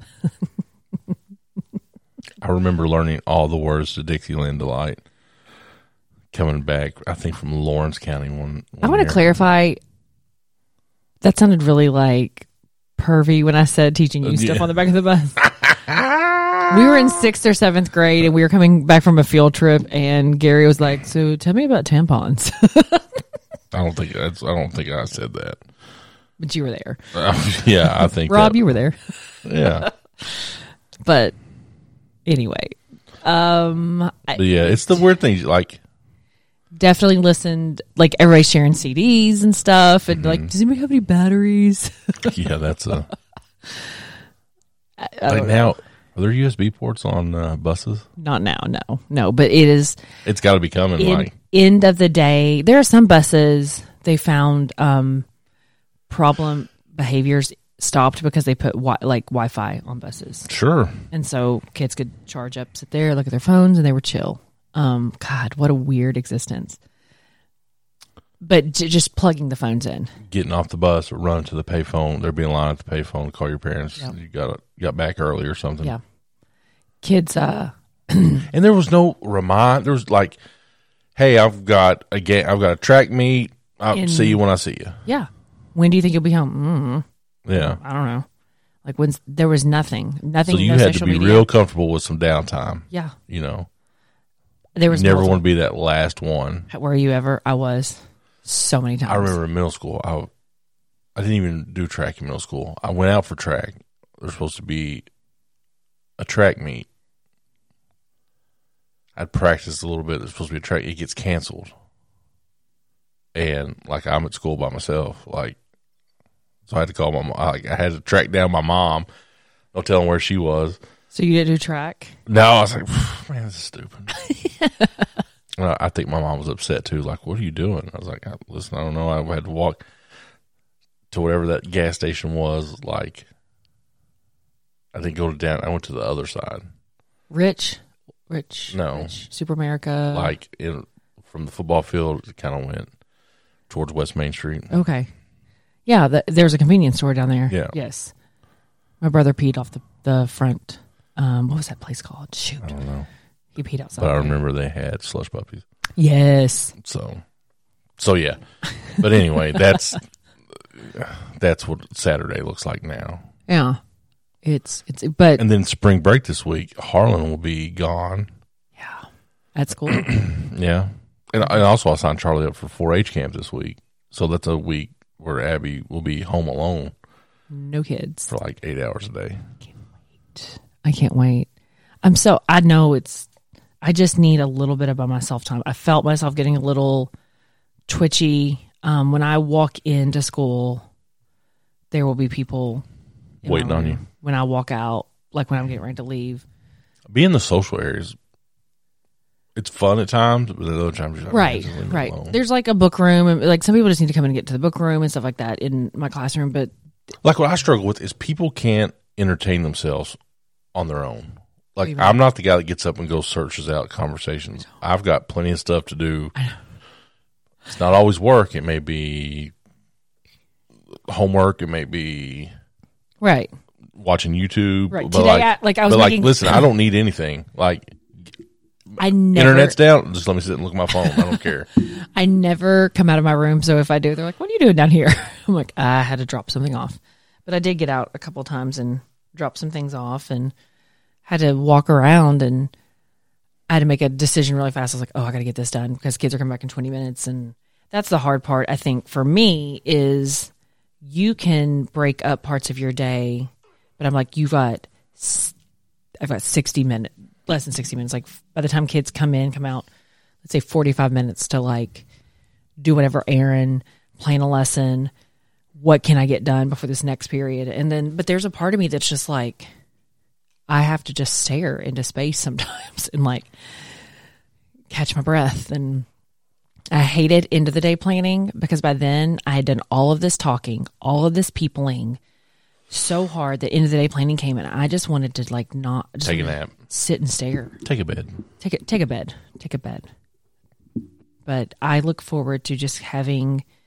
I remember learning all the words to Dixieland Delight coming back, I think, from Lawrence County one, one I want to year. clarify. That sounded really like pervy when I said teaching you Uh, stuff yeah. on the back of the bus. We were in sixth or seventh grade, and we were coming back from a field trip, and Gary was like, "So tell me about tampons." I don't think that's. I don't think I said that. But you were there. Uh, yeah, I think Rob, that, you were there. Yeah, But anyway, um, I but yeah, it's the weird thing. Like, definitely listened. Like everybody's sharing C Ds and stuff, and Mm-hmm. like, does anybody have any batteries? yeah, that's a. I Like don't now, are there U S B ports on uh, buses? Not now, no, no. But it is It's got to be coming. in, like, end of the day. There are some buses they found um, problem behaviors stopped because they put wi- like Wi-Fi on buses, sure. and so kids could charge up, sit there, look at their phones, and they were chill. Um, God, what a weird existence. But j- just plugging the phones in. Getting off the bus or running to the payphone. There'd be a line at the payphone to call your parents. Yep. You got got back early or something. Yeah, kids. Uh, And there was no remind. There was like, hey, I've got a game. I've got a track meet. I'll In- see you when I see you. yeah. When do you think you'll be home? Mm, Yeah. I don't know. Like when there was nothing, nothing. So you no had to social be media. real comfortable with some downtime. Yeah, You know, there you was never multiple- want to be that last one. Were you ever? I was so many times. I remember in middle school, I I didn't even do track in middle school. I went out for track. There's supposed to be a track meet. I'd practiced a little bit. There's supposed to be a track. It gets canceled. And like I'm at school by myself. Like, so I had to call my mom. I, I had to track down my mom. No telling where she was. So you didn't do track? No, I was like, man, this is stupid. And I, I think my mom was upset too. Like, what are you doing? I was like, listen, I don't know. I had to walk to whatever that gas station was. Like, I didn't go to down. I went to the other side. Rich, rich, No. rich, Super America. Like in from the football field, it kind of went towards West Main Street. Okay, yeah. The, there's a convenience store down there. Yeah. Yes. My brother peed off the the front. Um, what was that place called? Shoot, I don't know, he peed outside. but I there. remember they had slush puppies. Yes. So, so yeah. But anyway, that's that's what Saturday looks like now. Yeah. It's it's but And then spring break this week, Harlan will be gone. yeah, at school. Yeah. And, and also I signed Charlie up for four H camp this week. So that's a week where Abby will be home alone No kids. for like eight hours a day. I can't wait. I'm so I know it's I just need a little bit of by myself time. I felt myself getting a little twitchy. Um, when I walk into school, there will be people in my Waiting on room. you. When I walk out, like when I'm getting ready to leave. Being in the social areas, it's fun at times, but at other times you're like, Right, just leave me right. alone. There's like a book room, and like some people just need to come in and get to the book room and stuff like that in my classroom. But Like what I struggle with is people can't entertain themselves on their own. Like Right. I'm not the guy that gets up and goes searches out conversations. I've got plenty of stuff to do. It's not always work. It may be homework. It may be right, watching YouTube. right. But Today, like, I, like I was but like, making, listen, I don't need anything. Like I never, internet's down. Just let me sit and look at my phone. I don't care. I never come out of my room. So if I do, they're like, "What are you doing down here?" I'm like, "I had to drop something off," but I did get out a couple of times and drop some things off, and had to walk around, and I had to make a decision really fast. I was like, "Oh, I got to get this done because kids are coming back in twenty minutes," and that's the hard part. I think for me is you can break up parts of your day, but I'm like, you've got, I've got sixty minutes, less than sixty minutes. Like by the time kids come in, come out, let's say forty-five minutes to like do whatever errand, plan a lesson. What can I get done before this next period? And then, but there's a part of me that's just like, I have to just stare into space sometimes and like catch my breath. And I hated end of the day planning because by then I had done all of this talking, all of this peopling so hard that end of the day planning came and I just wanted to like not just Take a nap. sit and stare. Take a bed. Take a, take a bed. Take a bed. But I look forward to just having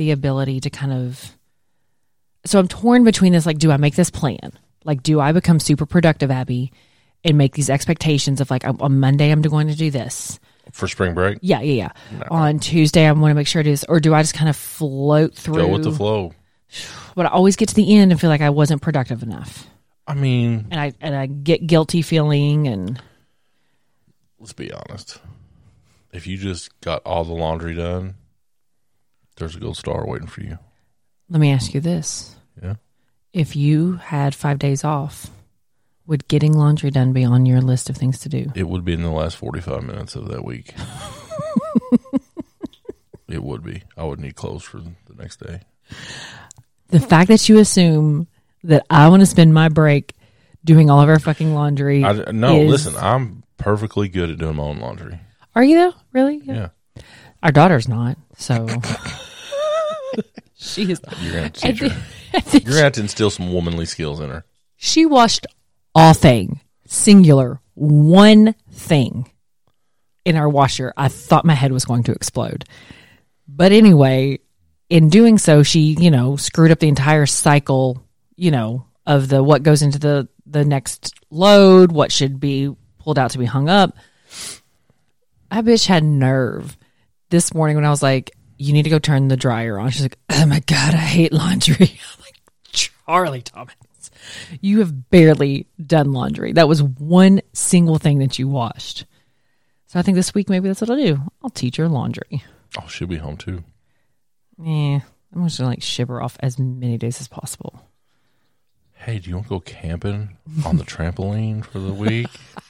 the ability to kind of, so I'm torn between this, like, do I make this plan? Like, do I become super productive, Abby, and make these expectations of like, on Monday, I'm going to do this. For spring break? Yeah, yeah, yeah. No. On Tuesday, I want to make sure it is, or do I just kind of float through? Go with the flow. But I always get to the end and feel like I wasn't productive enough. I mean, and I and I get guilty feeling, and let's be honest. If you just got all the laundry done, there's a gold star waiting for you. Let me ask you this. Yeah. If you had five days off, would getting laundry done be on your list of things to do? It would be in the last forty-five minutes of that week. It would be. I would need clothes for the next day. The fact that you assume that I want to spend my break doing all of our fucking laundry. I, no, is, listen, I'm perfectly good at doing my own laundry. Are you though? Really? Yeah. Our daughter's not, so she is. You're going to teach her. You're going to have to instill some womanly skills in her. She washed all thing, singular, one thing in our washer. I thought my head was going to explode. But anyway, in doing so, she, you know, screwed up the entire cycle, you know, of the what goes into the, the next load, what should be pulled out to be hung up. That bitch had nerve this morning when I was like, you need to go turn the dryer on. She's like, oh my God, I hate laundry. I'm like, Charlie Thomas, you have barely done laundry. That was one single thing that you washed. So I think this week maybe that's what I'll do. I'll teach her laundry. Oh, she'll be home too. Yeah, I'm just gonna like ship her off as many days as possible. Hey, do you want to go camping on the trampoline for the week?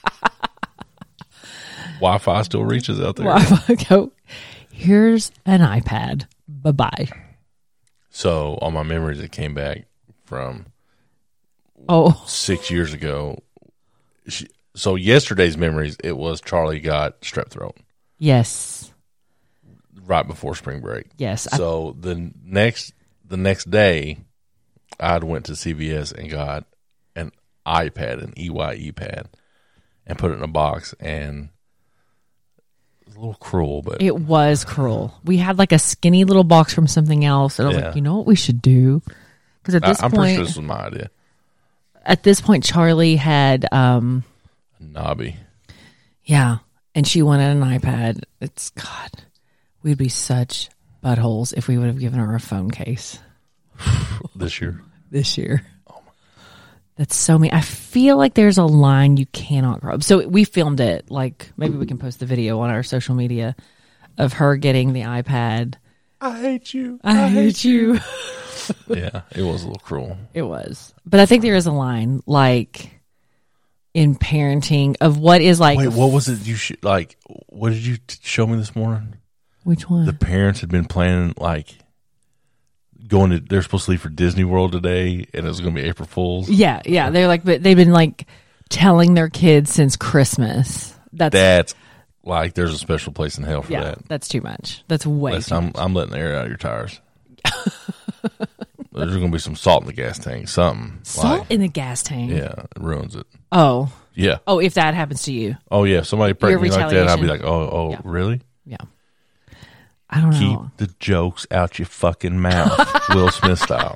Wi-Fi still reaches out there. Wi-Fi, go. Here's an iPad. Bye bye. So all my memories that came back from oh six years ago. She, so yesterday's memories, it was Charlie got strep throat. Yes. Right before spring break. Yes. So I, the next the next day, I went to C V S and got an iPad, an E Y E pad, and put it in a box. And it was a little cruel, but it was cruel. We had like a skinny little box from something else, and I was yeah. like, you know what we should do? Because at this I, I'm point, pretty sure this was my idea. At this point, Charlie had um, Nobby. Yeah, and she wanted an iPad. It's God. We'd be such buttholes if we would have given her a phone case. This year? This year. Oh my. That's so mean. I feel like there's a line you cannot cross. So we filmed it. Like, maybe we can post the video on our social media of her getting the iPad. I hate you. I, I hate you. you. Yeah, it was a little cruel. It was. But I think there is a line, like, in parenting of what is like. Wait, what was it you should, like, what did you t- show me this morning? Which one? The parents had been planning, like, going to, they're supposed to leave for Disney World today, and it was going to be April Fool's. Yeah, yeah. They're like, but they've been, like, telling their kids since Christmas. That's, that's like, there's a special place in hell for yeah, that. That's too much. That's way Listen, too I'm, much. I'm letting the air out of your tires. There's going to be some salt in the gas tank, something. Salt like, in the gas tank? Yeah, it ruins it. Oh. Yeah. Oh, if that happens to you. Oh, yeah. If somebody pregnant me like that, I'd be like, oh, oh, yeah. really? Yeah. I don't Keep know. the jokes out your fucking mouth, Will Smith style.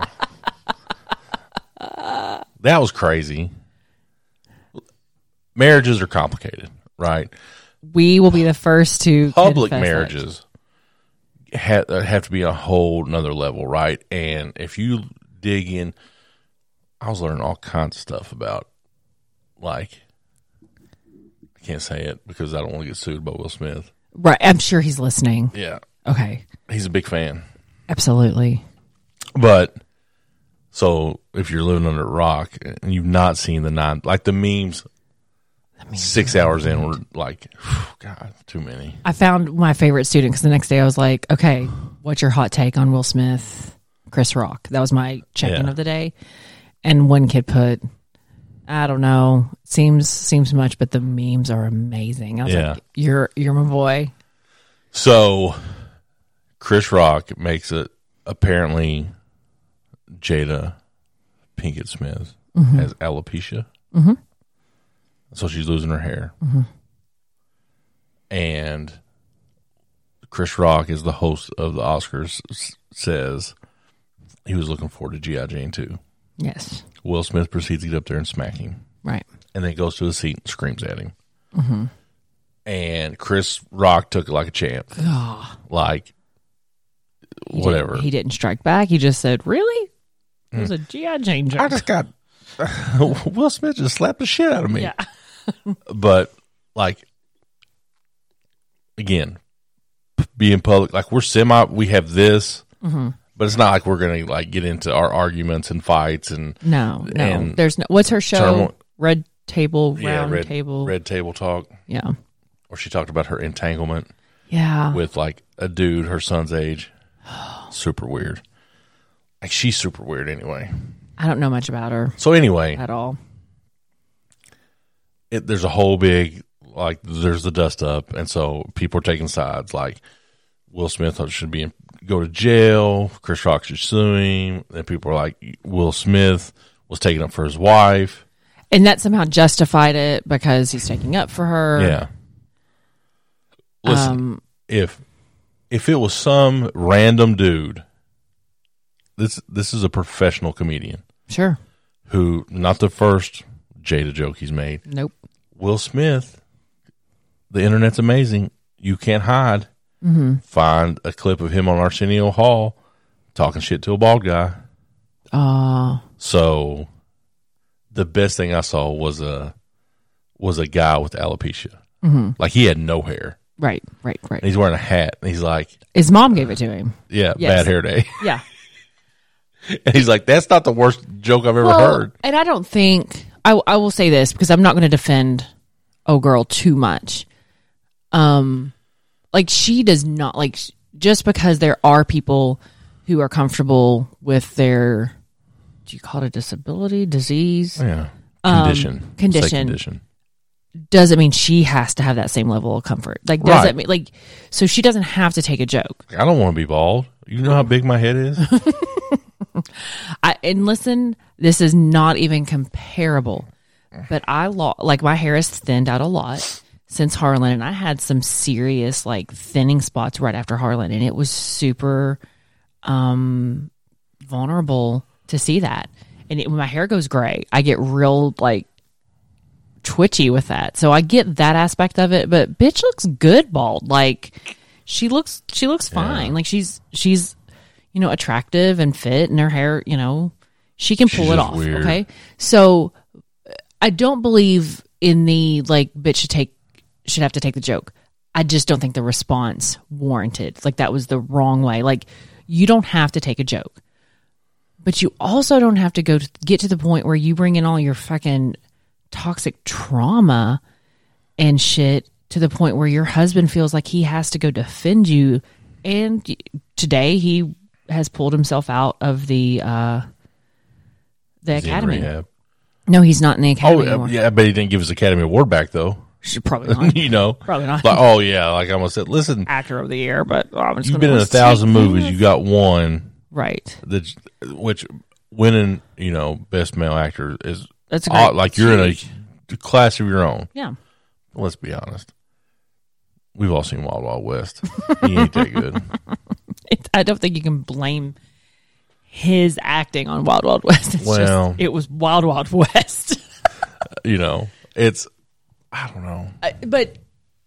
That was crazy. Marriages are complicated, right? We will be the first to Public confess marriages have, have to be a whole nother level, right? And if you dig in, I was learning all kinds of stuff about, like, I can't say it because I don't want to get sued by Will Smith. Right. I'm sure he's listening. Yeah. Okay. He's a big fan. Absolutely. But, so if you're living under a rock and you've not seen the nine, like the memes, six hours in were like, God, too many. I found my favorite student because the next day I was like, okay, what's your hot take on Will Smith, Chris Rock? That was my check-in Yeah. of the day. And one kid put, I don't know, seems seems much, but the memes are amazing. I was Yeah. like, you're you're my boy. So, Chris Rock makes it, apparently, Jada Pinkett Smith Mm-hmm. has alopecia. Mm-hmm. So she's losing her hair. Mm-hmm. And Chris Rock, as the host of the Oscars, s- says he was looking forward to G I. Jane too. Yes. Will Smith proceeds to get up there and smack him. Right. And then goes to his seat and screams at him. Mm-hmm. And Chris Rock took it like a champ. Oh. Like, He whatever. Didn't, he didn't strike back. He just said, really? It was a G I. Jane joke. I just got Will Smith just slapped the shit out of me. Yeah. But like, again, being public, like we're semi, we have this, mm-hmm. but it's not like we're gonna like get into our arguments and fights and No, no. and There's no. What's her show? turmoil. Red Table, Round yeah, red, Table. red table talk. Yeah. Or she talked about her entanglement Yeah. with like a dude her son's age. Super weird. Like she's super weird anyway. I don't know much about her So anyway, at all. it, there's a whole big like there's the dust up, and so people are taking sides. Like Will Smith should be in, go to jail. Chris Rock should sue him. And people are like Will Smith was taking up for his wife, And that somehow justified it because he's taking up for her. yeah. Listen, Um, if if it was some random dude, this this is a professional comedian Sure. who not the first Jada joke he's made. Nope. Will Smith, the internet's amazing. You can't hide. Mm-hmm. Find a clip of him on Arsenio Hall talking shit to a bald guy. Uh, So the best thing I saw was a was a guy with alopecia. mm-hmm. Like he had no hair. Right, right, right. And he's wearing a hat. And he's like, His mom gave it to him. yeah, Yes. bad hair day. Yeah. And he's like, that's not the worst joke I've ever Well, heard. and I don't think I, I will say this because I'm not going to defend Oh Girl too much. Um, like she does not like just because there are people who are comfortable with their, do you call it a disability, disease, Yeah. Um, Condition. Say condition. condition. doesn't mean she has to have that same level of comfort. Like doesn't Right. mean like so she doesn't have to take a joke. I don't want to be bald. You know how big my head is? I and listen, this is not even comparable. But I lost like my hair has thinned out a lot since Harlan, and I had some serious like thinning spots right after Harlan, and it was super um vulnerable to see that. And it, when my hair goes gray, I get real like twitchy with that. So I get that aspect of it, but bitch looks good bald. Like she looks she looks fine. Yeah. Like she's she's you know attractive and fit, and her hair, you know, she can pull She's it just off. weird. Okay. So I don't believe in the like bitch should take should have to take the joke. I just don't think the response warranted. Like that was the wrong way. Like you don't have to take a joke. But you also don't have to go to get to the point where you bring in all your fucking toxic trauma and shit to the point where your husband feels like he has to go defend you. And today he has pulled himself out of the uh, the He's in academy. rehab. No, he's not in the academy Oh, anymore. yeah, I bet he didn't give his Academy Award back, though. Should probably not. You know? Probably not. Like, oh, yeah, like I almost said, listen, Actor of the year, but oh, I'm just you've gonna been in a list thousand it. movies. You got one, Right. that, which winning, you know, Best Male Actor is That's odd, great. like you're in a class of your own. Yeah. Let's be honest. We've all seen Wild Wild West. He ain't that good. It, I don't think you can blame his acting on Wild Wild West. It's Well- just, it was Wild Wild West. You know, it's, I don't know. Uh, but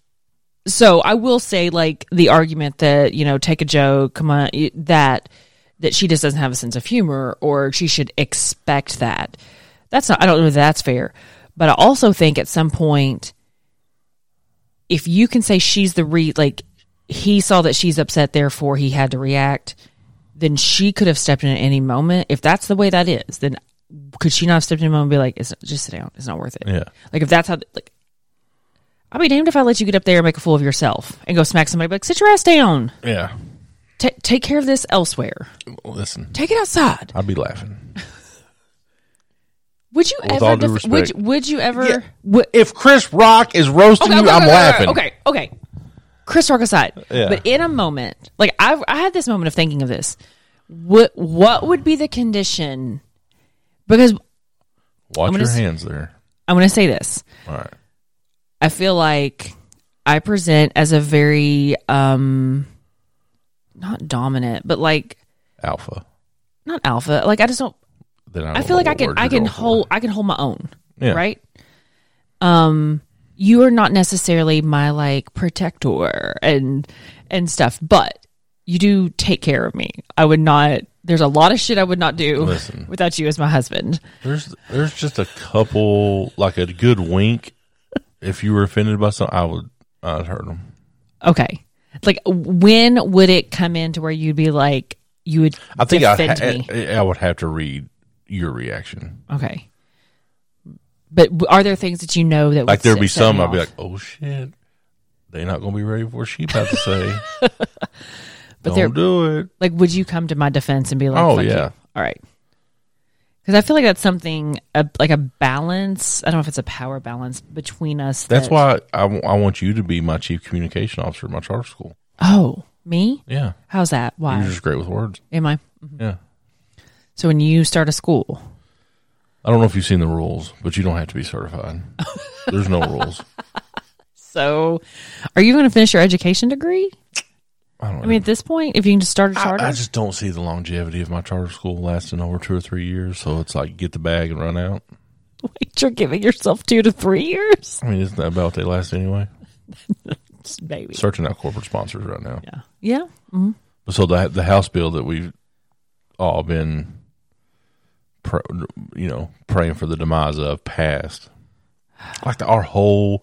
so I will say, like the argument that you know, take a joke, come on, y- that that she just doesn't have a sense of humor, or she should expect that. That's not. I don't know if that's fair, but I also think at some point, if you can say she's the re like he saw that she's upset, therefore he had to react, then she could have stepped in at any moment. If that's the way that is, then could she not have stepped in a moment and be like, it's, just sit down, it's not worth it. Yeah. Like if that's how, like, I'll be damned if I let you get up there and make a fool of yourself and go smack somebody. Be like, sit your ass down. Yeah. Ta take care of this elsewhere. Listen, Take it outside. I'd be laughing. Would you With ever? all due def- would respect. Would you ever? Yeah. would- If Chris Rock is roasting Okay, you, okay, I'm okay, laughing. Okay, okay. Chris Rock aside, Yeah. but in a moment, like I, I had this moment of thinking of this. What What would be the condition? Because Watch gonna your s- hands there. I'm going to say this. All right. I feel like I present as a very um, not dominant, but like alpha. Not alpha. Like I just don't. Then I, I don't feel know like I what can word I you're can going hold for. I can hold my own. Yeah. Right. Um, you are not necessarily my like protector and and stuff, but you do take care of me. I would not. There's a lot of shit I would not do Listen. without you as my husband. There's there's just a couple, like a good wink. If you were offended by something, I would I'd hurt them. Okay. Like when would it come in to where you'd be like you would I think I defend ha- me? I would have to read your reaction. Okay. But are there things that you know that would Like there'd set- be set some me I'd be off? like, oh shit, they're not gonna be ready for what she about to say. But Don't there- do it. Like, would you come to my defense and be like, Oh, fuck yeah. you? All right. Because I feel like that's something, a, like a balance. I don't know if it's a power balance between us. That's that- why I, w- I want you to be my chief communication officer at my charter school. Oh, me? Yeah. How's that? Why? You're just great with words. Am I? Yeah. So when you start a school, I don't know if you've seen the rules, but you don't have to be certified. There's no rules. so are you going to finish your education degree? I don't I mean, at this point, if you can just start a charter? I, I just don't see the longevity of my charter school lasting over two or three years. So it's like get the bag and run out. Wait, you're giving yourself two to three years? I mean, isn't that about what they last anyway? Maybe. Searching out corporate sponsors right now. Yeah. Yeah. Mm-hmm. So the the House bill that we've all been, pr- you know, praying for the demise of passed. Like the, our whole,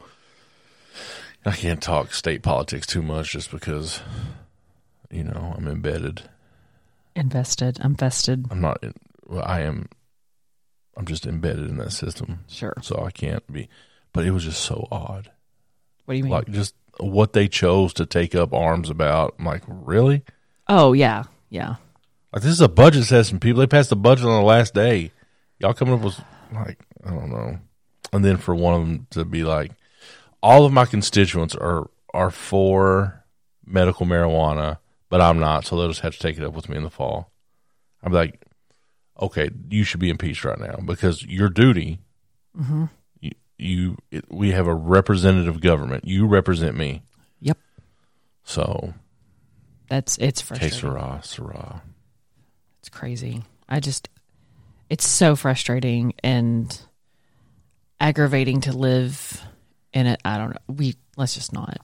I can't talk state politics too much just because, you know, I'm embedded. Invested. I'm vested. I'm not. Well, I am. I'm just embedded in that system. Sure. So I can't be. But it was just so odd. What do you mean? Like just what they chose to take up arms about. I'm like, really? Oh, yeah. Yeah. Like this is a budget session, people. They passed the budget on the last day. Y'all coming up with like I don't know. And then for one of them to be like, all of my constituents are are for medical marijuana, but I'm not, so they'll just have to take it up with me in the fall. I'm like, okay, you should be impeached right now because your duty. Mm-hmm. You, you it, we have a representative government. You represent me. Yep. So That's it's que frustrating. sera, sera. It's crazy. I just, it's so frustrating and aggravating to live in it. I don't know. We let's just not.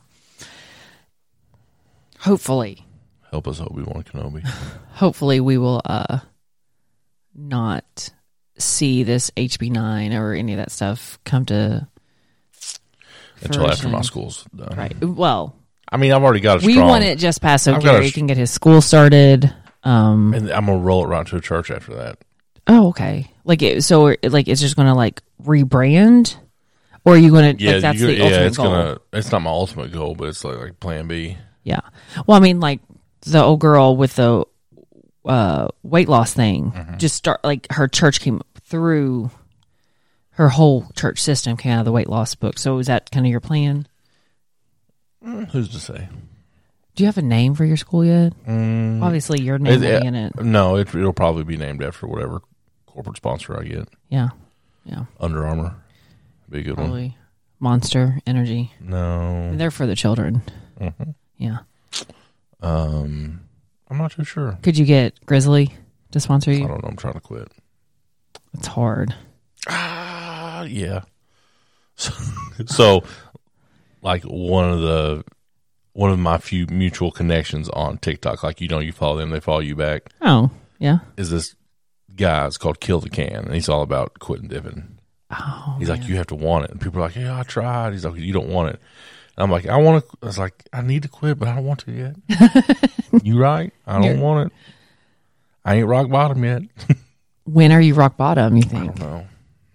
Hopefully, Help us, Obi-Wan Kenobi. hopefully we will uh not see this H B nine or any of that stuff come to Until after my fruition. school's done. Right. Well, I mean, I've already got a we strong, want it just past so I've got a Gary sh- can get his school started. Um. and I'm gonna roll it right to a church after that. Oh, okay. Like it, so, like it's just going to like rebrand, or are you going to Yeah, like that's you, the yeah, ultimate it's goal? gonna. It's not my ultimate goal, but it's like, like Plan B. Yeah. Well, I mean, like the old girl with the uh, weight loss thing, Mm-hmm. just start like her church came through. Her whole church system came out of the weight loss book. So is that kind of your plan? Mm, who's to say? Do you have a name for your school yet? Mm, Obviously, your name it- will be in it. No, it, it'll probably be named after whatever corporate sponsor I get. Yeah. Yeah. Under Armour, be a good one. Probably Monster Energy. No, They're for the children. Mhm. Yeah. um, I'm not too sure. Could you get Grizzly to sponsor I you? don't know. I'm trying to quit. It's hard. Ah, yeah. So, so, like one of the one of my few mutual connections on TikTok, like you know, you follow them, they follow you back. Oh, yeah. Is this guy? It's called Kill the Can, and he's all about quitting dipping. Oh, He's man. like, you have to want it, and people are like, yeah, I tried. He's like, you don't want it. And I'm like, I want to. I was like, I need to quit, but I don't want to yet. You right? I don't You're- want it. I ain't rock bottom yet. When are you rock bottom, you I think? don't know.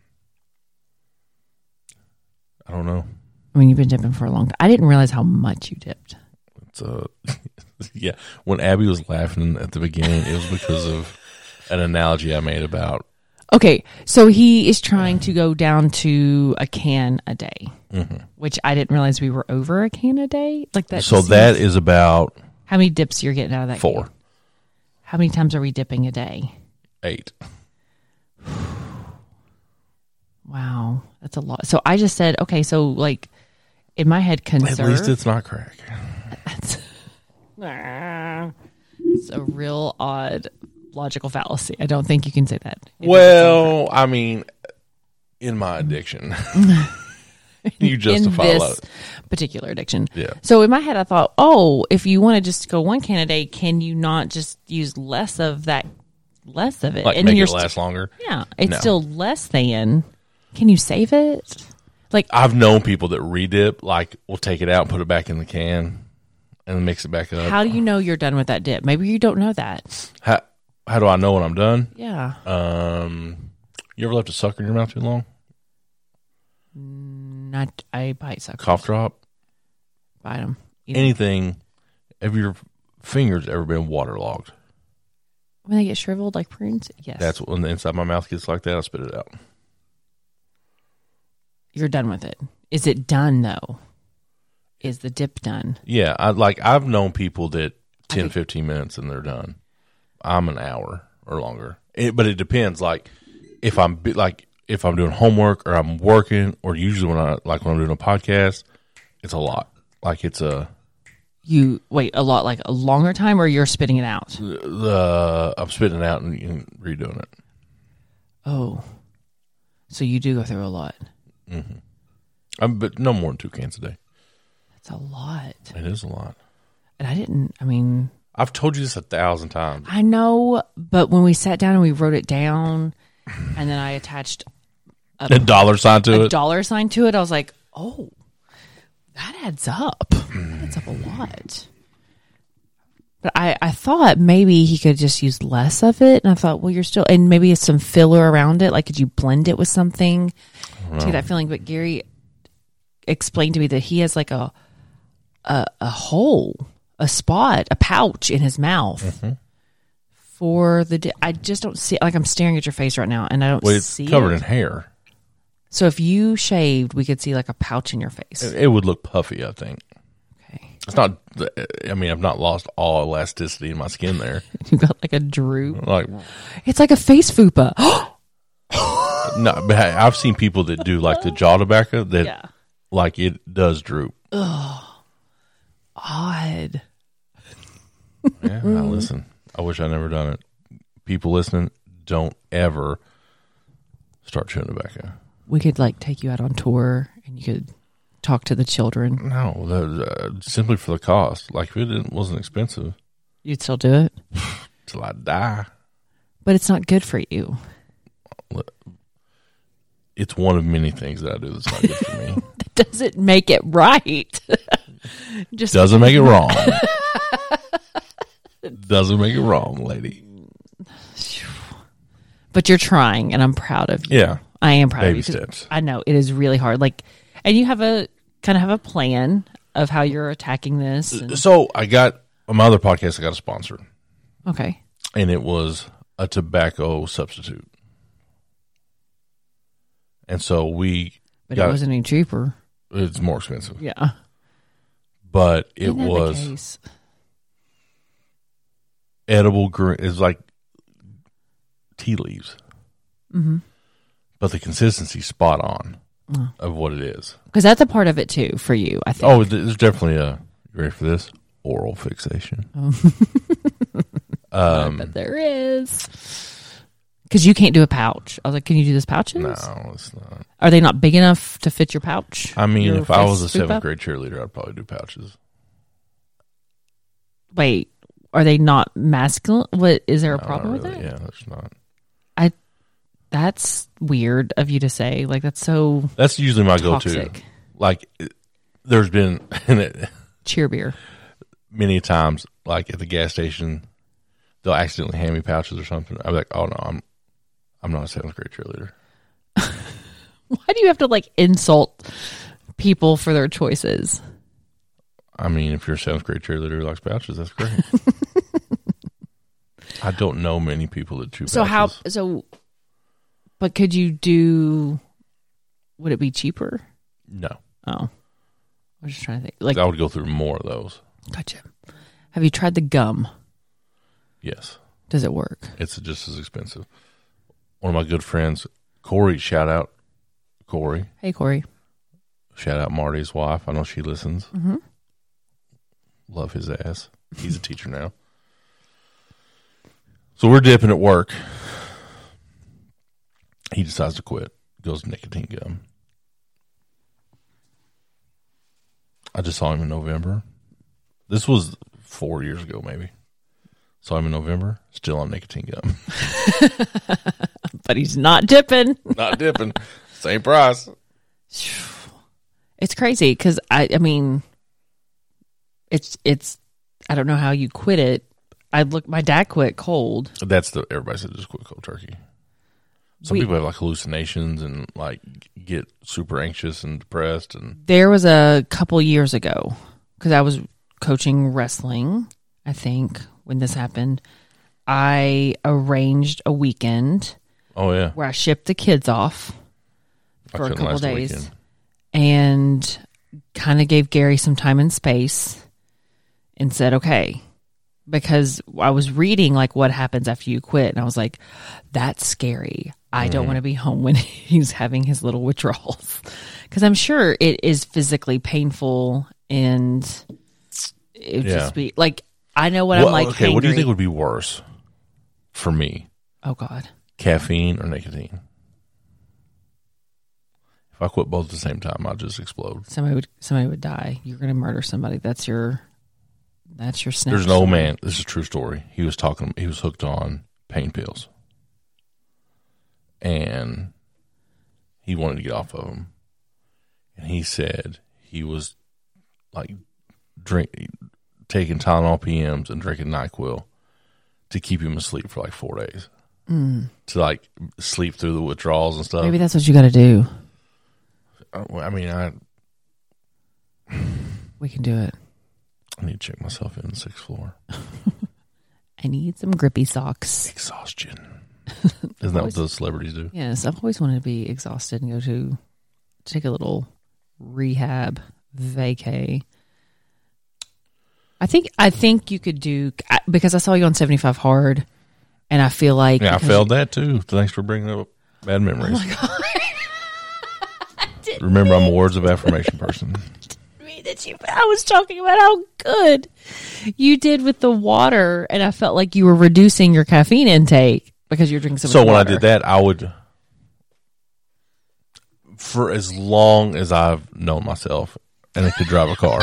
I don't know. I mean, you've been dipping for a long time. I didn't realize how much you dipped. It's uh, yeah. When Abby was laughing at the beginning, it was because of an analogy I made about. Okay, so he is trying to go down to a can a day, Mm-hmm. which I didn't realize we were over a can a day. Like that. So seems- that is about how many dips you're getting out of that? four, can? How many times are we dipping a day? eight. Wow, that's a lot. So I just said, okay, so like in my head, conserve. At least it's not crack. Nah. It's a real odd logical fallacy. I don't think you can say that. It Well, I mean, in my addiction, you justify in a lot. this particular addiction. Yeah. So in my head, I thought, oh, if you want to just go one can a day, can you not just use less of that, less of it, Like and make you're it st- last longer. Yeah, it's No. still less than. Can you save it? Like I've known people that redip, like, will take it out and put it back in the can and mix it back up. how do you know you're done with that dip? Maybe you don't know that. How, how do I know when I'm done? Yeah. Um, you ever left a sucker in your mouth too long? Not I bite suckers. Cough drop? Bite them. Anything? Have your fingers ever been waterlogged? When they get shriveled like prunes? Yes. That's when the inside of my mouth gets like that. I spit it out. You're done with it. Is it done though? Is the dip done? Yeah, I like. I've known people that ten, think- fifteen minutes and they're done. I'm an hour or longer, it, but it depends. Like if I'm bi- like if I'm doing homework or I'm working, or usually when I like when I'm doing a podcast, it's a lot. Like it's a You wait a lot, like a longer time, or you're spitting it out? the I'm spitting it out and, and redoing it. Oh, so you do go through a lot. Mm-hmm. I'm, but no more than two cans a day. That's a lot. It is a lot. And I didn't. I mean, I've told you this a thousand times. I know, but when we sat down and we wrote it down, and then I attached a, A dollar sign to a it. dollar sign to it, I was like, oh, that adds up. That adds up a lot. But I, I thought maybe he could just use less of it. And I thought, well, you're still, and maybe it's some filler around it. Like, could you blend it with something to get that feeling? But Gary explained to me that he has like a, a, a hole, a spot, a pouch in his mouth Mm-hmm. for the, di- I just don't see, like I'm staring at your face right now and I don't Well, it's see covered it. in hair. So if you shaved, we could see like a pouch in your face. It, it would look puffy, I think. Okay. It's not. I mean, I've not lost all elasticity in my skin there. You got like a droop. Like, It's like a face fupa. no, but hey, I've seen people that do like the jaw tobacco that, Yeah. like, it does droop. Odd. Yeah, now listen. I wish I never done it. People listening, don't ever start chewing tobacco. We could like take you out on tour and you could talk to the children. No, the, uh, simply for the cost. Like, if it didn't, wasn't expensive, You'd still do it. till I die. But it's not good for you. It's one of many things that I do that's not good for me. That doesn't make it right. Just Doesn't make it wrong. Doesn't make it wrong, lady. But you're trying and I'm proud of you. Yeah. I am proud Baby of you. 'cause steps. I know it is really hard. Like, and you have a kind of have a plan of how you're attacking this. and- So I got on my other podcast. I got a sponsor, okay. and it was a tobacco substitute. And so we But got it wasn't any cheaper. it's more expensive, Yeah. but it Isn't that the was case? edible green. It's like tea leaves, Mm-hmm. but the consistency spot on of what it is. Because that's a part of it too for you, I think. Oh, there's definitely a. You ready for this? Oral fixation. I bet there is. Because you can't do a pouch. I was like, can you do this pouches? No, it's not. Are they not big enough to fit your pouch? I mean, Your if I was a face scoop seventh up? grade cheerleader, I'd probably do pouches. Wait, are they not masculine? What is there a No, problem not with really. that? Yeah, that's not. I. That's weird of you to say. Like that's so That's usually my go-to. toxic. Like, it- there's been and it, Cheer beer. many times, like at the gas station, they'll accidentally hand me pouches or something. I'm like, oh no, I'm, I'm not a seventh grade cheerleader. Why do you have to like insult people for their choices? I mean, if you're a seventh grade cheerleader who likes pouches, that's great. I don't know many people that chew pouches. So how? So, but could you do? Would it be cheaper? No, Oh, I was just trying to think. Like, I would go through more of those. gotcha. Have you tried the gum? Yes, Does it work? it's just as expensive. One of my good friends, Corey, shout out Corey, Hey, Corey. shout out Marty's wife. I know she listens. Mm-hmm. Love his ass. He's a teacher now. So we're dipping at work. He decides to quit. Goes nicotine gum. I just saw him in November. This was four years ago, maybe. Saw him in November. Still on nicotine gum. But he's not dipping. Not dipping. Same price. It's crazy because I, I mean, it's it's. I don't know how you quit it. I look. My dad quit cold. That's the everybody said just quit cold turkey. Some We- people have like hallucinations and like get super anxious and depressed. And There was a couple years ago because I was coaching wrestling. I think when this happened, I arranged a weekend oh yeah, where I shipped the kids off I for a couldn't couple last a days weekend. and kind of gave Gary some time and space and said, okay, because I was reading like what happens after you quit. And I was like, that's scary. I don't want to be home when he's having his little withdrawals because I'm sure it is physically painful and it would Yeah. just be like, I know what Well, I'm like. okay, what do you hangry. think would be worse for me? Oh God. Caffeine or nicotine? If I quit both at the same time, I'll just explode. Somebody would, somebody would die. You're going to murder somebody. That's your, that's your snap. There's an old man. This is a true story. He was talking. He was hooked on pain pills, and he wanted to get off of them. And he said he was like drink, taking Tylenol P Ms and drinking NyQuil to keep him asleep for like four days. Mm. To like sleep through the withdrawals and stuff. Maybe that's what you got to do. I mean, I We can do it. I need to check myself in on the sixth floor. I need some grippy socks. Exhaustion. Isn't that what those celebrities do? Yes, I've always wanted to be exhausted and go to take a little rehab vacay. I think I think you could do I- because I saw you on seventy-five Hard, and I feel like Yeah, I because- failed that too. Thanks for bringing up bad memories. Oh my god! Remember, I'm a words of affirmation person. Me that you. I was talking about how good you did with the water, and I felt like you were reducing your caffeine intake because you're drinking so much So when water. I did that, I would, for as long as I've known myself and I could drive a car,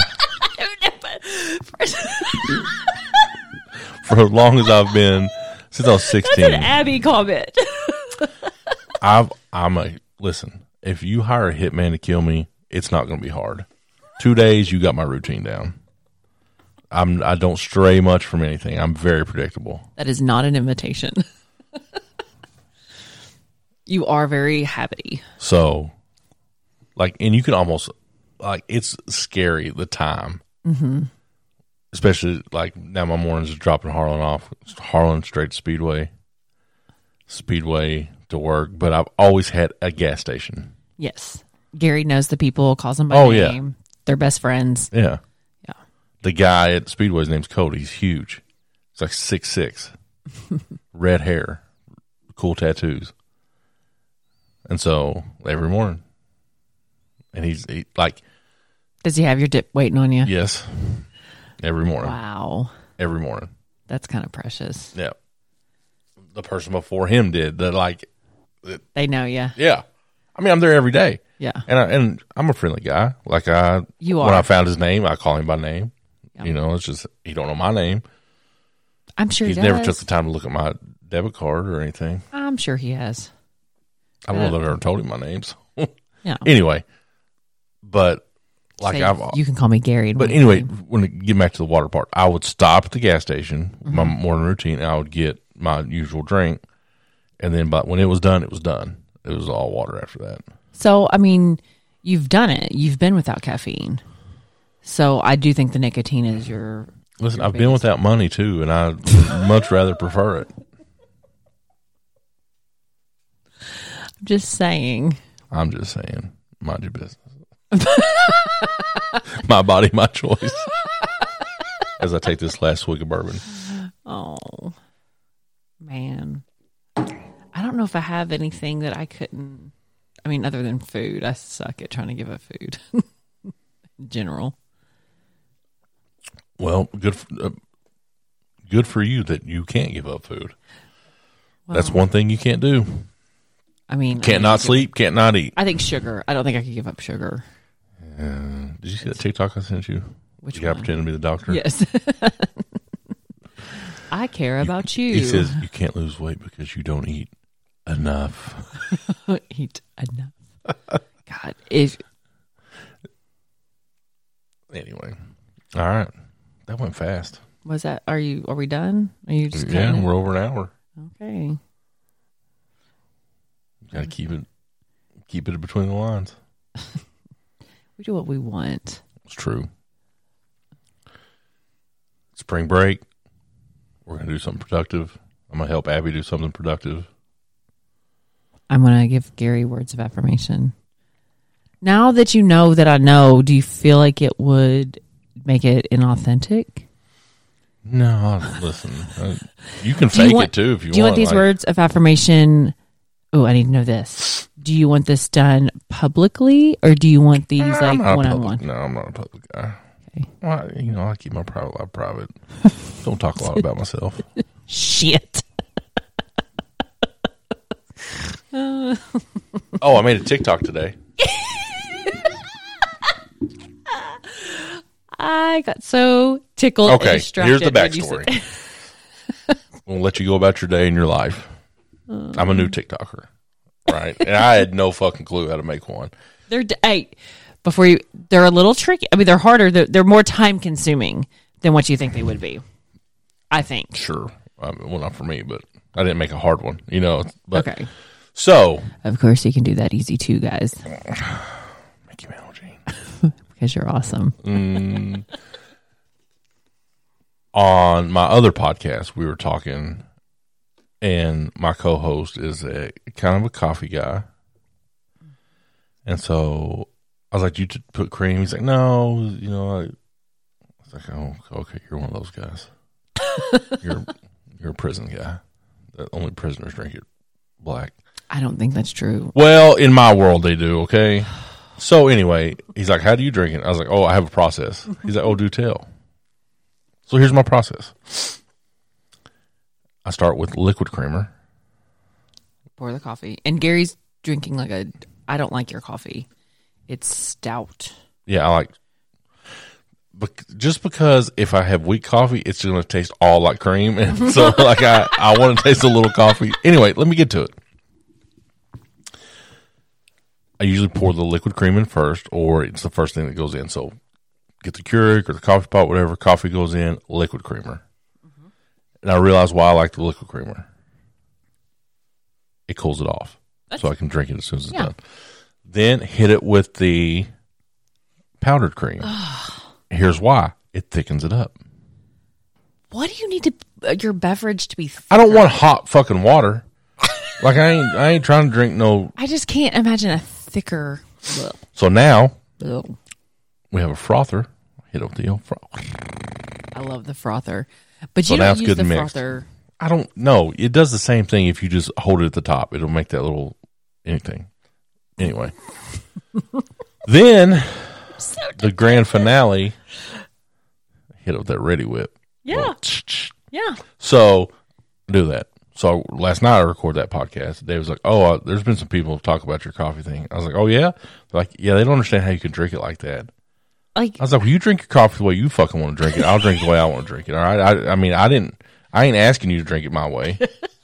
for as long as I've been, since I was That's sixteen, an Abby comment. I've, I'm a, listen, if you hire a hitman to kill me, it's not going to be hard. Two days, you got my routine down. I'm, I don't stray much from anything. I'm very predictable. That is not an invitation. You are very habity. So, like, and you can almost, like, it's scary, the time. Mm-hmm. Especially, like, now my mornings are dropping Harlan off. Harlan straight to Speedway. Speedway to work. But I've always had a gas station. Yes. Gary knows the people, calls them by Oh, yeah. name. They're best friends. Yeah. Yeah. The guy at Speedway's name's Cody. He's huge. He's like six six. Red hair. Cool tattoos. And so, every morning. And he's he, like... Does he have your dip waiting on you? Yes. Every morning. Wow. Every morning. That's kind of precious. Yeah. The person before him did. That like... They know you. Yeah. I mean, I'm there every day. Yeah. And, I, and I'm a friendly guy. Like, I... You When are. I found his name, I call him by name. Yeah. You know, it's just... He don't know my name. I'm sure He's he never does. took the time to look at my debit card or anything. I'm sure he has. I don't know that I've ever told him my name. So. Yeah. Anyway, but like Say, I've, you can call me Gary. and but we'll anyway, name. when I get back to the water part, I would stop at the gas station, Mm-hmm. my morning routine, and I would get my usual drink, and then, but when it was done, it was done. It was all water after that. So, I mean, you've done it. You've been without caffeine. So, I do think the nicotine is your. Listen, your I've been biggest- without money too, and I much rather prefer it. I'm just saying. I'm just saying, mind your business. My body, my choice. As I take this last swig of bourbon. Oh, man. I don't know if I have anything that I couldn't. I mean, other than food. I suck at trying to give up food in general. Well, good for, uh, good for you that you can't give up food. Well, That's one thing you can't do. I mean, Can't I not think- sleep, can't not eat. I think sugar. I don't think I could give up sugar. Uh, did you see that TikTok I sent you? Which You got to one? pretend to be the doctor. Yes. I care about you. He says you can't lose weight because you don't eat enough. Eat enough. God, if Anyway, all right, that went fast. was that? Are you? Are we done? Are you just? Yeah, cutting it? we're over an hour. Okay. Got to keep it, keep it between the lines. We do what we want. It's true. Spring break. We're gonna do something productive. I'm gonna help Abby do something productive. I'm gonna give Gary words of affirmation. Now that you know that I know, do you feel like it would make it inauthentic? No, listen. uh, You can Do you fake want- it too if you want. Do you want these like- words of affirmation? Oh, I need to know this. Do you want this done publicly, or do you want these I'm like not a one on public- one? No, I'm not a public guy. Okay. Well, I- you know, I keep my private life private. Don't talk a lot about myself. Shit. Oh, I made a TikTok today. I got so tickled. and Okay, distracted here's the when you said- backstory. We'll let you go about your day and your life. I'm a new TikToker, right? And I had no fucking clue how to make one. They're d- hey, before you, they're a little tricky. I mean, they're harder. They're, they're more time consuming than what you think they would be. I think. Sure. I mean, well, not for me, but I didn't make a hard one, you know. But, Okay. So, Of course, you can do that easy too, guys, Mickey Mantle Gene. because you're awesome. Mm, on my other podcast, we were talking, and my co-host is a kind of a coffee guy, and so I was like, "Do you t- put cream?" He's like, "No, you know." I, I was like, "Oh, okay, you're one of those guys. you're you're a prison guy. The only prisoners drink it black." I don't think that's true. Well, in my world, they do. Okay. So anyway, he's like, "How do you drink it?" I was like, "Oh, I have a process." He's like, "Oh, do tell." So here's my process. I start with liquid creamer. Pour the coffee, and Gary's drinking like a. I don't like your coffee. It's stout. Yeah, I like. Bec- just because if I have weak coffee, it's going to taste all like cream, and so like I, I want to taste a little coffee. Anyway, let me get to it. I usually pour the liquid cream in first, or it's the first thing that goes in. So get the Keurig or the coffee pot, whatever. Coffee goes in, liquid creamer. Mm-hmm. And I realize why I like the liquid creamer. It cools it off, That's, so I can drink it as soon as it's yeah. done. Then hit it with the powdered cream. Here's why. It thickens it up. What do you need to uh, your beverage to be? Thicker? I don't want hot fucking water. Like I ain't I ain't trying to drink no. I just can't imagine a thicker. Ugh. So now Ugh. we have a frother. Hit up the old froth. I love the frother, but So you now don't it's use good the and mixed. frother. I don't know. It does the same thing if you just hold it at the top. It'll make that little anything. Anyway. Then So the grand finale. Hit up that Ready Whip. Yeah. Well, yeah. So do that. So last night I recorded that podcast. Dave was like, "Oh, uh, there's been some people talk about your coffee thing." I was like, "Oh yeah," They're like, "Yeah, they don't understand how you can drink it like that." Like I was like, "Well, you drink your coffee the way you fucking want to drink it. I'll drink the way I want to drink it." All right. I, I mean, I didn't. I ain't asking you to drink it my way.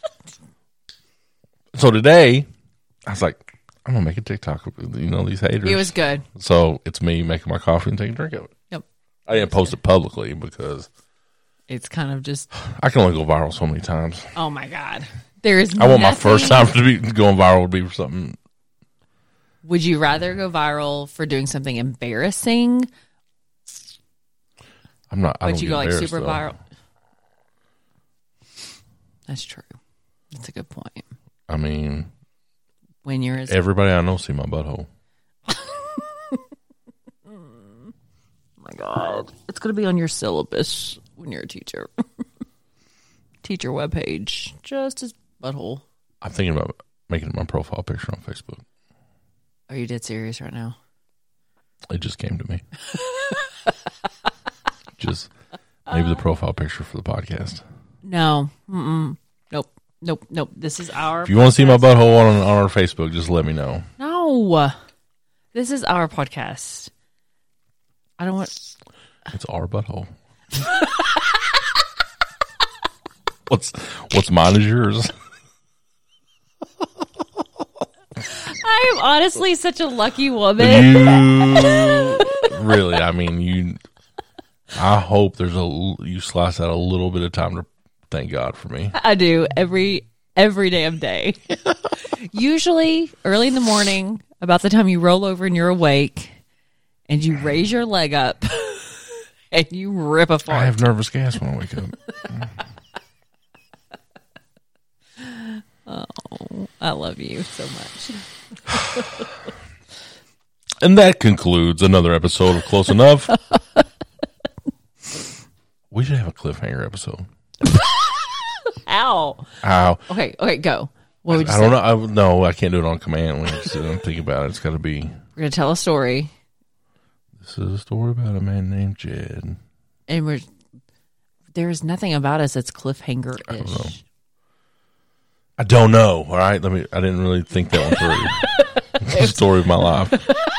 So today, I was like, "I'm gonna make a TikTok with, you know, these haters." it was good. So it's me making my coffee and taking a drink of it. Yep. I didn't post it publicly because It's kind of just. I can only go viral so many times. Oh my god. There is. I want my nothing- first time to be going viral would be for something. Would you rather go viral for doing something embarrassing? I'm not. I Would don't you get go like embarrassed, super though. viral? That's true. That's a good point. I mean, When you're as everybody I know see my butthole. oh my god, it's gonna be on your syllabus when you're a teacher. Teacher webpage, just as butthole. I'm thinking about making it my profile picture on Facebook. Are you dead serious right now? It just came to me. Just maybe the profile picture for the podcast. No. Mm-mm. Nope. Nope, nope. This is our. If you want to see my butthole on on our Facebook, just let me know. No, this is our podcast. I don't want. It's our butthole. what's what's mine is yours. I am honestly such a lucky woman. You really? I mean, you. I hope there's a you slice out a little bit of time to thank God for me. I do every every damn day. Usually early in the morning, about the time you roll over and you're awake, and you raise your leg up and you rip a fart. I have nervous gas when I wake up. Oh, I love you so much. And that concludes another episode of Close Enough. We should have a cliffhanger episode. Ow. Ow. Okay, okay, go. What would you I say? don't know. I, no, I can't do it on command. When I sit and think about it, it's got to be. We're going to tell a story. This is a story about a man named Jed. And we're there's nothing about us that's cliffhanger-ish. I don't know. I don't know. All right, let me. I didn't really think that one through. It's the story of my life.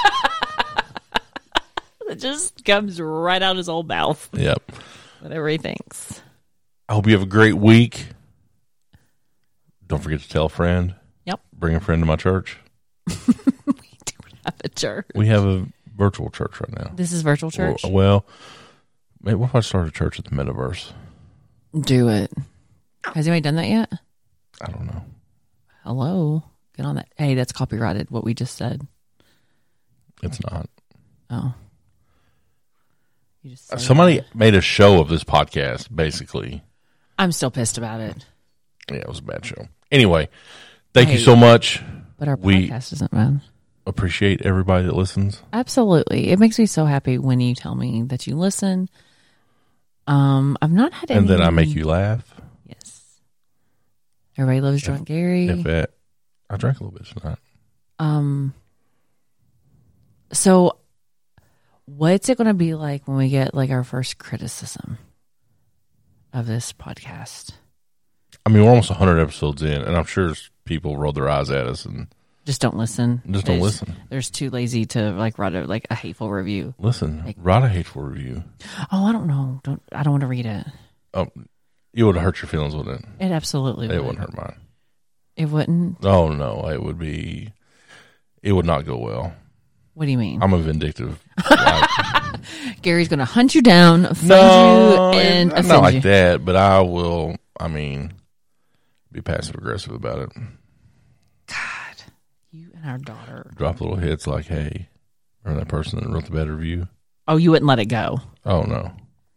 It just comes right out his old mouth. Yep. Whatever he thinks. I hope you have a great week. Don't forget to tell a friend. Yep. Bring a friend to my church. We don't have a church. We have a virtual church right now. This is virtual church? Well, well maybe what if I start a church at the metaverse? Do it. Has anybody done that yet? I don't know. Hello? Get on that. Hey, that's copyrighted, what we just said. It's not. Oh. You just said Somebody that. made a show of this podcast, basically. I'm still pissed about it. Yeah, it was a bad show. Anyway, thank Hey, you so much. But our We podcast isn't bad. appreciate everybody that listens. Absolutely. It makes me so happy when you tell me that you listen. Um, I've not had any. And then I make you laugh. Yes. Everybody loves Drunk Gary. If it, I drank a little bit tonight. Um. So, what's it going to be like when we get like our first criticism of this podcast? I mean, we're almost one hundred episodes in, and I'm sure people roll their eyes at us and Just don't listen. just don't There's- listen. They're just too lazy to like write a, like a hateful review. Listen, Like- write a hateful review. Oh, I don't know. Don't I don't want to read it. Oh, it would hurt your feelings, wouldn't it? It absolutely It would. wouldn't hurt mine. It wouldn't. Oh no, it would be. It would not go well. What do you mean? I'm a vindictive. Like, Gary's going to hunt you down, find no, you, and not offend like you. that. But I will. I mean, be passive aggressive about it. God, you and our daughter. Drop little hits like, "Hey, remember that person that wrote the bad review?" Oh, you wouldn't let it go. Oh no.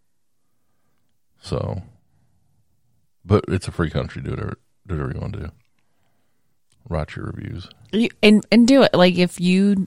So, but it's a free country. Do whatever, do whatever you want to do. Write your reviews. You, and and do it. Like if you,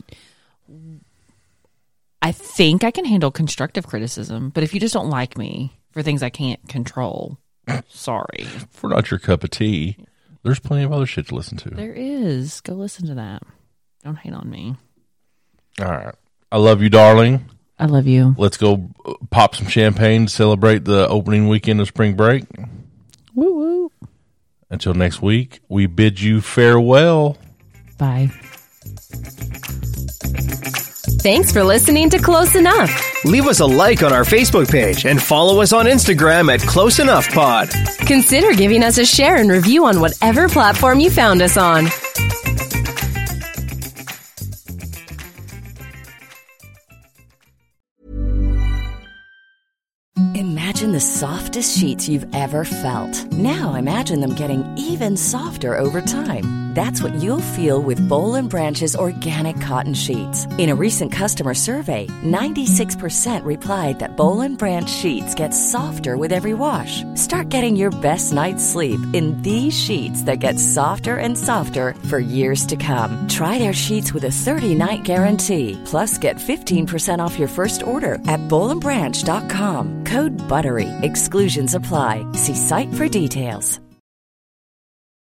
I think I can handle constructive criticism, but if you just don't like me for things I can't control, sorry. If we're not your cup of tea, there's plenty of other shit to listen to. There is. Go listen to that. Don't hate on me. All right. I love you, darling. I love you. Let's go uh, pop some champagne to celebrate the opening weekend of spring break. Woo woo. Until next week, we bid you farewell. Bye. Thanks for listening to Close Enough. Leave us a like on our Facebook page and follow us on Instagram at Close Enough Pod. Consider giving us a share and review on whatever platform you found us on. Imagine the softest sheets you've ever felt. Now imagine them getting even softer over time. That's what you'll feel with Boll and Branch's organic cotton sheets. In a recent customer survey, ninety-six percent replied that Boll and Branch sheets get softer with every wash. Start getting your best night's sleep in these sheets that get softer and softer for years to come. Try their sheets with a thirty-night guarantee. Plus, get fifteen percent off your first order at boll and branch dot com. Code BUTTERY. Exclusions apply. See site for details.